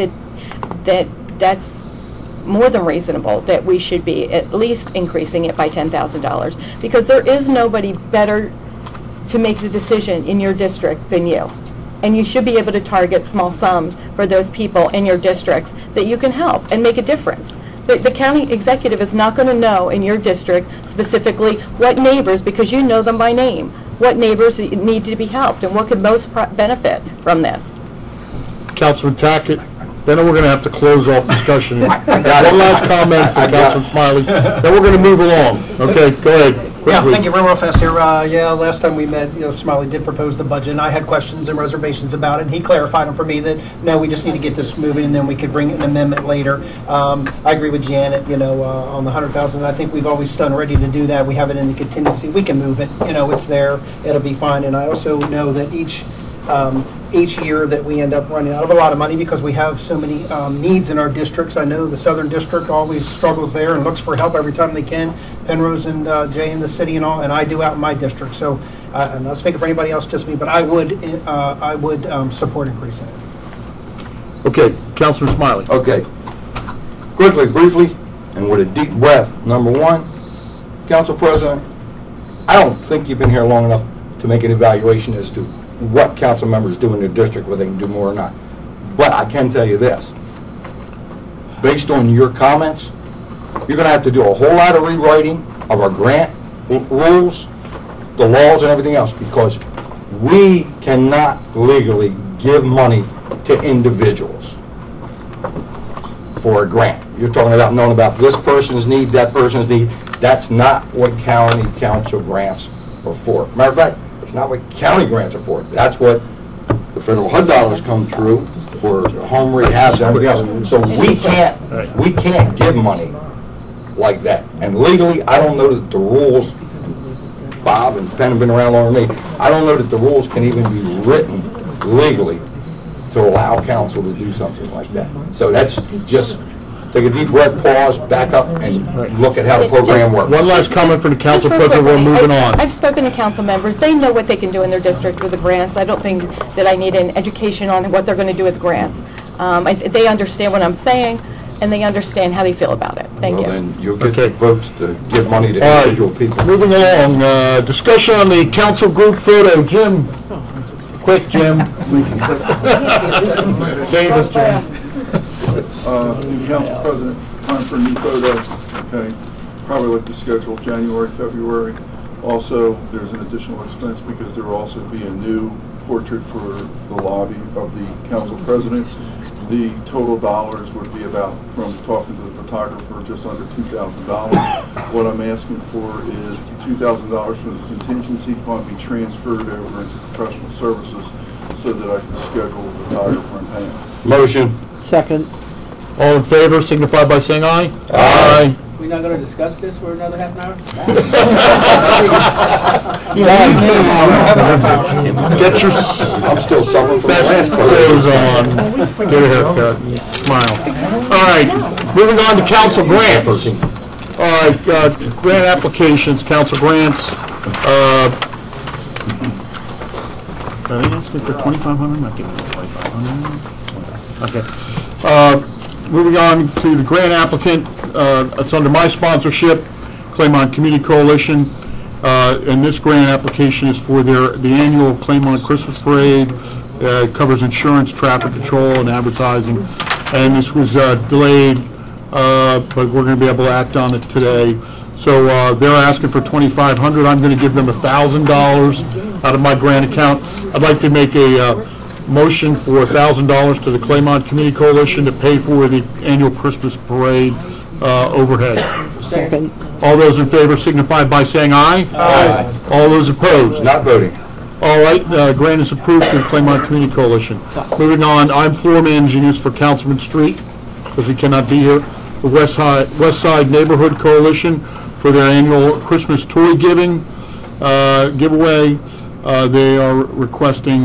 that's more than reasonable, that we should be at least increasing it by $10,000, because there is nobody better to make the decision in your district than you. And you should be able to target small sums for those people in your districts that you can help and make a difference. The county executive is not going to know in your district specifically what neighbors, because you know them by name, what neighbors need to be helped and what could most benefit from this. Councilman Tackett, then we're going to have to close off discussion. One last comment from Councilman Smiley, then we're going to move along. Okay, go ahead. Yeah, thank you. Real fast here. Yeah, last time we met, you know, Smiley did propose the budget, and I had questions and reservations about it. And he clarified them for me that no, we just need to get this moving, and then we could bring an amendment later. I agree with Janet. You know, on the 100,000. I think we've always done ready to do that. We have it in the contingency. We can move it. You know, it's there. It'll be fine. And I also know that each year that we end up running out of a lot of money because we have so many needs in our districts. I know the Southern District always struggles there and looks for help every time they can. Penrose and Jay in the city and all, and I do out in my district. So I'm not speaking for anybody else, just me, but I would support increasing it. Okay, Councilman Smiley. Okay. Quickly, briefly, and with a deep breath. Number one, Council President, I don't think you've been here long enough to make an evaluation as to what council members do in their district, whether they can do more or not. But I can tell you this. Based on your comments, you're going to have to do a whole lot of rewriting of our grant rules, the laws, and everything else, because we cannot legally give money to individuals for a grant. You're talking about knowing about this person's need, that person's need. That's not what county council grants are for. Matter of fact, it's not what county grants are for. That's what the federal HUD dollars come through for home rehabs and everything else. So we can't give money like that. And legally, I don't know that the rules, Bob and Penn have been around longer than me, I don't know that the rules can even be written legally to allow council to do something like that. So that's just, take a deep breath, pause, back up, and look at how the program works. One last comment from the Council President, we're moving on. I've spoken to council members. They know what they can do in their district with the grants. I don't think that I need an education on what they're going to do with grants. They understand what I'm saying, and they understand how they feel about it. Thank you. Well, then you'll get the votes to give money to individual people. Moving along, discussion on the council group photo. Jim, quick, Jim. Save us, Jim. Council President, time for a new photo. Okay, probably like to schedule January, February. Also, there's an additional expense because there will also be a new portrait for the lobby of the council president. The total dollars would be about, from talking to the photographer, just under $2,000. What I'm asking for is $2,000 from the contingency fund be transferred over into professional services so that I can schedule the photographer and pay him. Motion. Second. All in favor, signify by saying aye. Aye. We're not going to discuss this for another half an hour? Get your I'm still suffering from the last clothes on. Get a haircut. Smile. All right, moving on to council grants. All right, grant applications, council grants. Are they asking for $2,500? Not giving them $2,500. Okay. Moving on to the grant applicant, it's under my sponsorship. Claymont Community Coalition. And this grant application is for the annual Claymont Christmas Parade. It covers insurance, traffic control, and advertising. And this was delayed, but we're going to be able to act on it today. So they're asking for $2,500. I'm going to give them $1,000 out of my grant account. I'd like to make a motion for $1,000 to the Claymont Community Coalition to pay for the annual Christmas parade overhead. Second. All those in favor signify by saying aye. Aye. All those opposed? Not voting. All right, grant is approved to the Claymont Community Coalition. Moving on, I'm floor managing this for Councilman Street, because he cannot be here. The West Side Neighborhood Coalition for their annual Christmas toy giving giveaway. They are requesting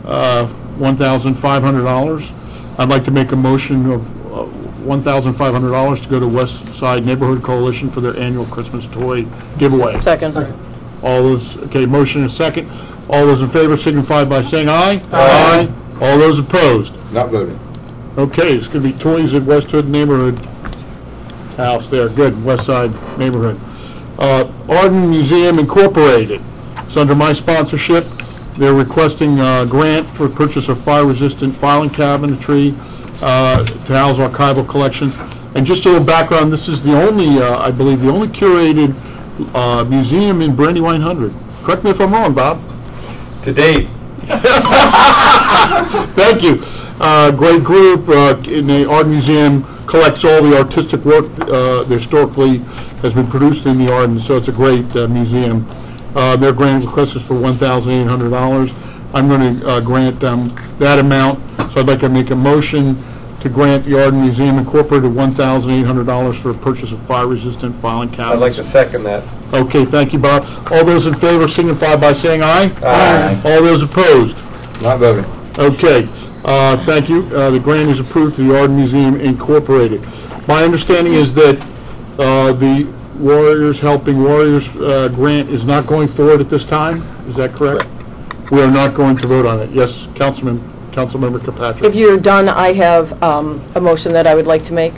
$1,500. I'd like to make a motion of $1,500 to go to West Side Neighborhood Coalition for their annual Christmas toy giveaway. Second. All those, okay, motion and second. All those in favor signify by saying aye. Aye. All those opposed? Not voting. Okay, it's going to be toys at West Hood Neighborhood House there. Good, West Side Neighborhood. Arden Museum Incorporated. It's under my sponsorship. They're requesting a grant for purchase of fire-resistant filing cabinetry to house archival collections. And just a little background, this is the only, I believe, the only curated museum in Brandywine 100. Correct me if I'm wrong, Bob. To date. Thank you. Great group in the Art Museum collects all the artistic work that historically has been produced in the Arden, so it's a great museum. Their grant request is for $1,800. I'm going to grant them that amount, so I'd like to make a motion to grant the Arden Museum Incorporated $1,800 for the purchase of fire-resistant filing cabinets. I'd like to second that. Okay, thank you, Bob. All those in favor signify by saying aye. Aye. All those opposed? Not voting. Okay, thank you. The grant is approved to the Arden Museum Incorporated. My understanding is that the Warriors Helping Warriors grant is not going forward at this time. Is that correct? We are not going to vote on it. Yes, Councilmember Kirkpatrick. If you're done, I have a motion that I would like to make.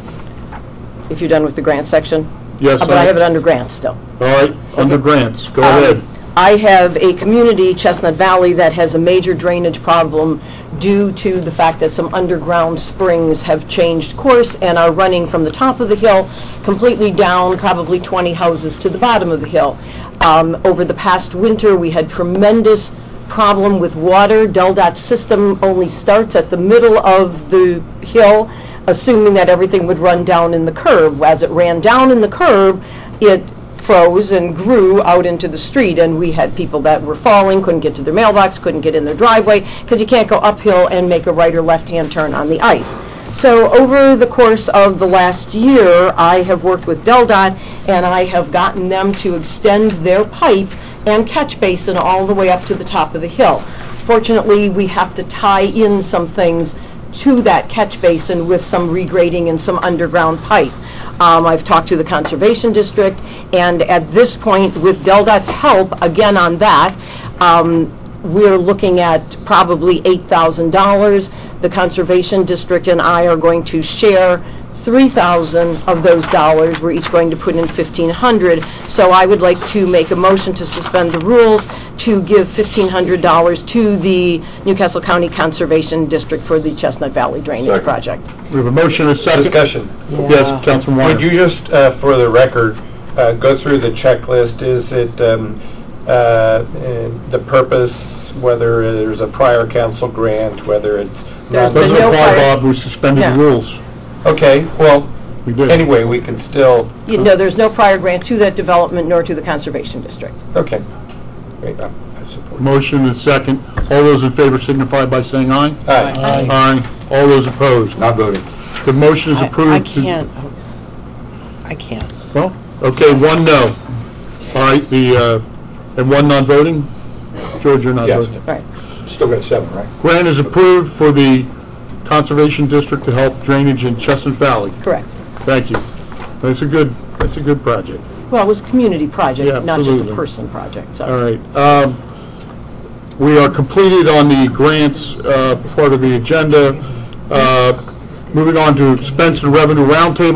If you're done with the grant section. Yes. But I have it under grants still. All right, under grants. Go ahead. I have a community, Chestnut Valley, that has a major drainage problem due to the fact that some underground springs have changed course and are running from the top of the hill completely down, probably 20 houses to the bottom of the hill. Over the past winter, we had tremendous problem with water. DelDOT's system only starts at the middle of the hill, assuming that everything would run down in the curb. As it ran down in the curb, it froze and grew out into the street, and we had people that were falling, couldn't get to their mailbox, couldn't get in their driveway, because you can't go uphill and make a right or left-hand turn on the ice. So over the course of the last year, I have worked with DelDOT, and I have gotten them to extend their pipe and catch basin all the way up to the top of the hill. Fortunately, we have to tie in some things to that catch basin with some regrading and some underground pipe. I've talked to the Conservation District, and at this point, with DelDOT's help, again on that, we're looking at probably $8,000. The Conservation District and I are going to share $3,000 of those dollars. We're each going to put in $1,500. So I would like to make a motion to suspend the rules to give $1,500 to the Newcastle County Conservation District for the Chestnut Valley Drainage Project. We have a motion and a second. Discussion. Yes, Councilman Warner. Would you just, for the record, go through the checklist? Is it the purpose, whether there's a prior council grant, whether it's... There's Doesn't been no apply, prior- Bob. We suspended Yeah. the rules. Okay, well, We did. anyway, we can still... No, there's no prior grant to that development nor to the Conservation District. Okay. Great, I support. Motion and second. All those in favor signify by saying aye. Aye. Aye. All those opposed? Not voting. The motion is approved. I can't. I can't. Well, okay, one no. All right, and one non-voting? George, you're not Yes. voting. Right. Still got 7, right? Grant is approved for the Conservation District to help drainage in Chestnut Valley. Correct. Thank you. That's a good project. Well, it was a community project, Yeah, not just a absolutely. person project, so. All right. We are completed on the grants part of the agenda. Moving on to expense and revenue roundtable.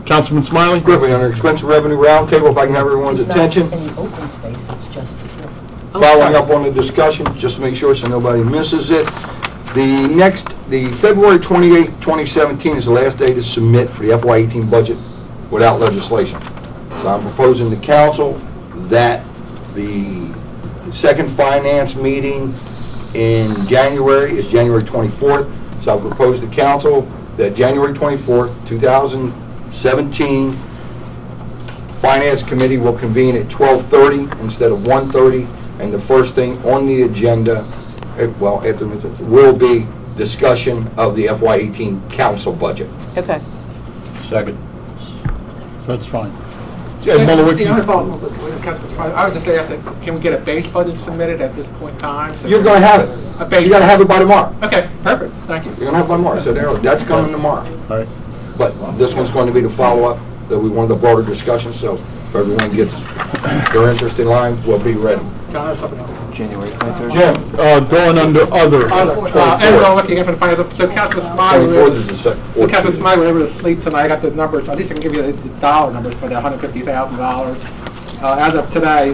Councilman Smiley? Quickly, under expense and revenue roundtable, if I can have everyone's It's not attention. any open space, it's just. Following up on the discussion, just to make sure so nobody misses it. The February 28, 2017 is the last day to submit for the FY18 budget without legislation. So I'm proposing to council that the second finance meeting in January is January 24th. So I propose to council that January 24th, 2017, Finance Committee will convene at 12:30 instead of 1:30, and the first thing on the agenda, will be discussion of the FY18 council budget. Okay. Second. That's fine. The only problem with Councilman Smiley, I was just asking, can we get a base budget submitted at this point in time? So You're going to have it. A base. You got to have it by tomorrow. Okay, perfect, thank you. You're going to have it by tomorrow. So that's coming tomorrow. All right. But this one's going to be the follow-up that we wanted a broader discussion, so if everyone gets their interest in line, we'll be ready. John, I have something else. January 23rd. Jim? Going under other. And we're looking in for the finance, so Councilman Smiley, 24th is the second. so Councilman Smiley, we were able to sleep tonight, I got the numbers, at least I can give you the dollar numbers for the $150,000. As of today,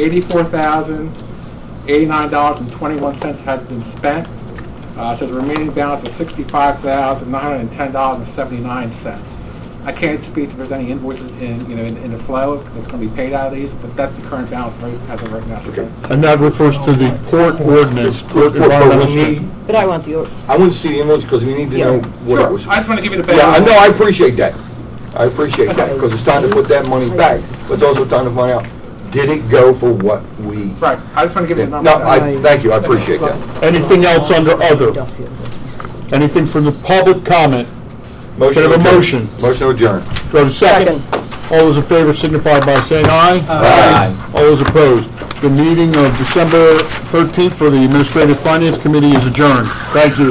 $84,089.21 has been spent. So the remaining balance of $65,910.79. I can't speak if there's any invoices in the flow that's going to be paid out of these, but that's the current balance as of right now. Okay. And that refers to the port ordinance. But we need, But I want the, I want to see the invoice because we need to know what it was. Sure, I just want to give you the base. Yeah, I know, I appreciate that. I appreciate that because it's time to put that money back, but it's also time to find out, did it go for what we? Right, I just want to give you the number. No, thank you, I appreciate that. Anything else under other? Anything from the public comment? Motion Can I have a to adjourn. motion? Motion to adjourn. Do I have a second? All those in favor signify by saying aye. Aye. All those opposed. The meeting of December 13th for the Administrative Finance Committee is adjourned. Thank you.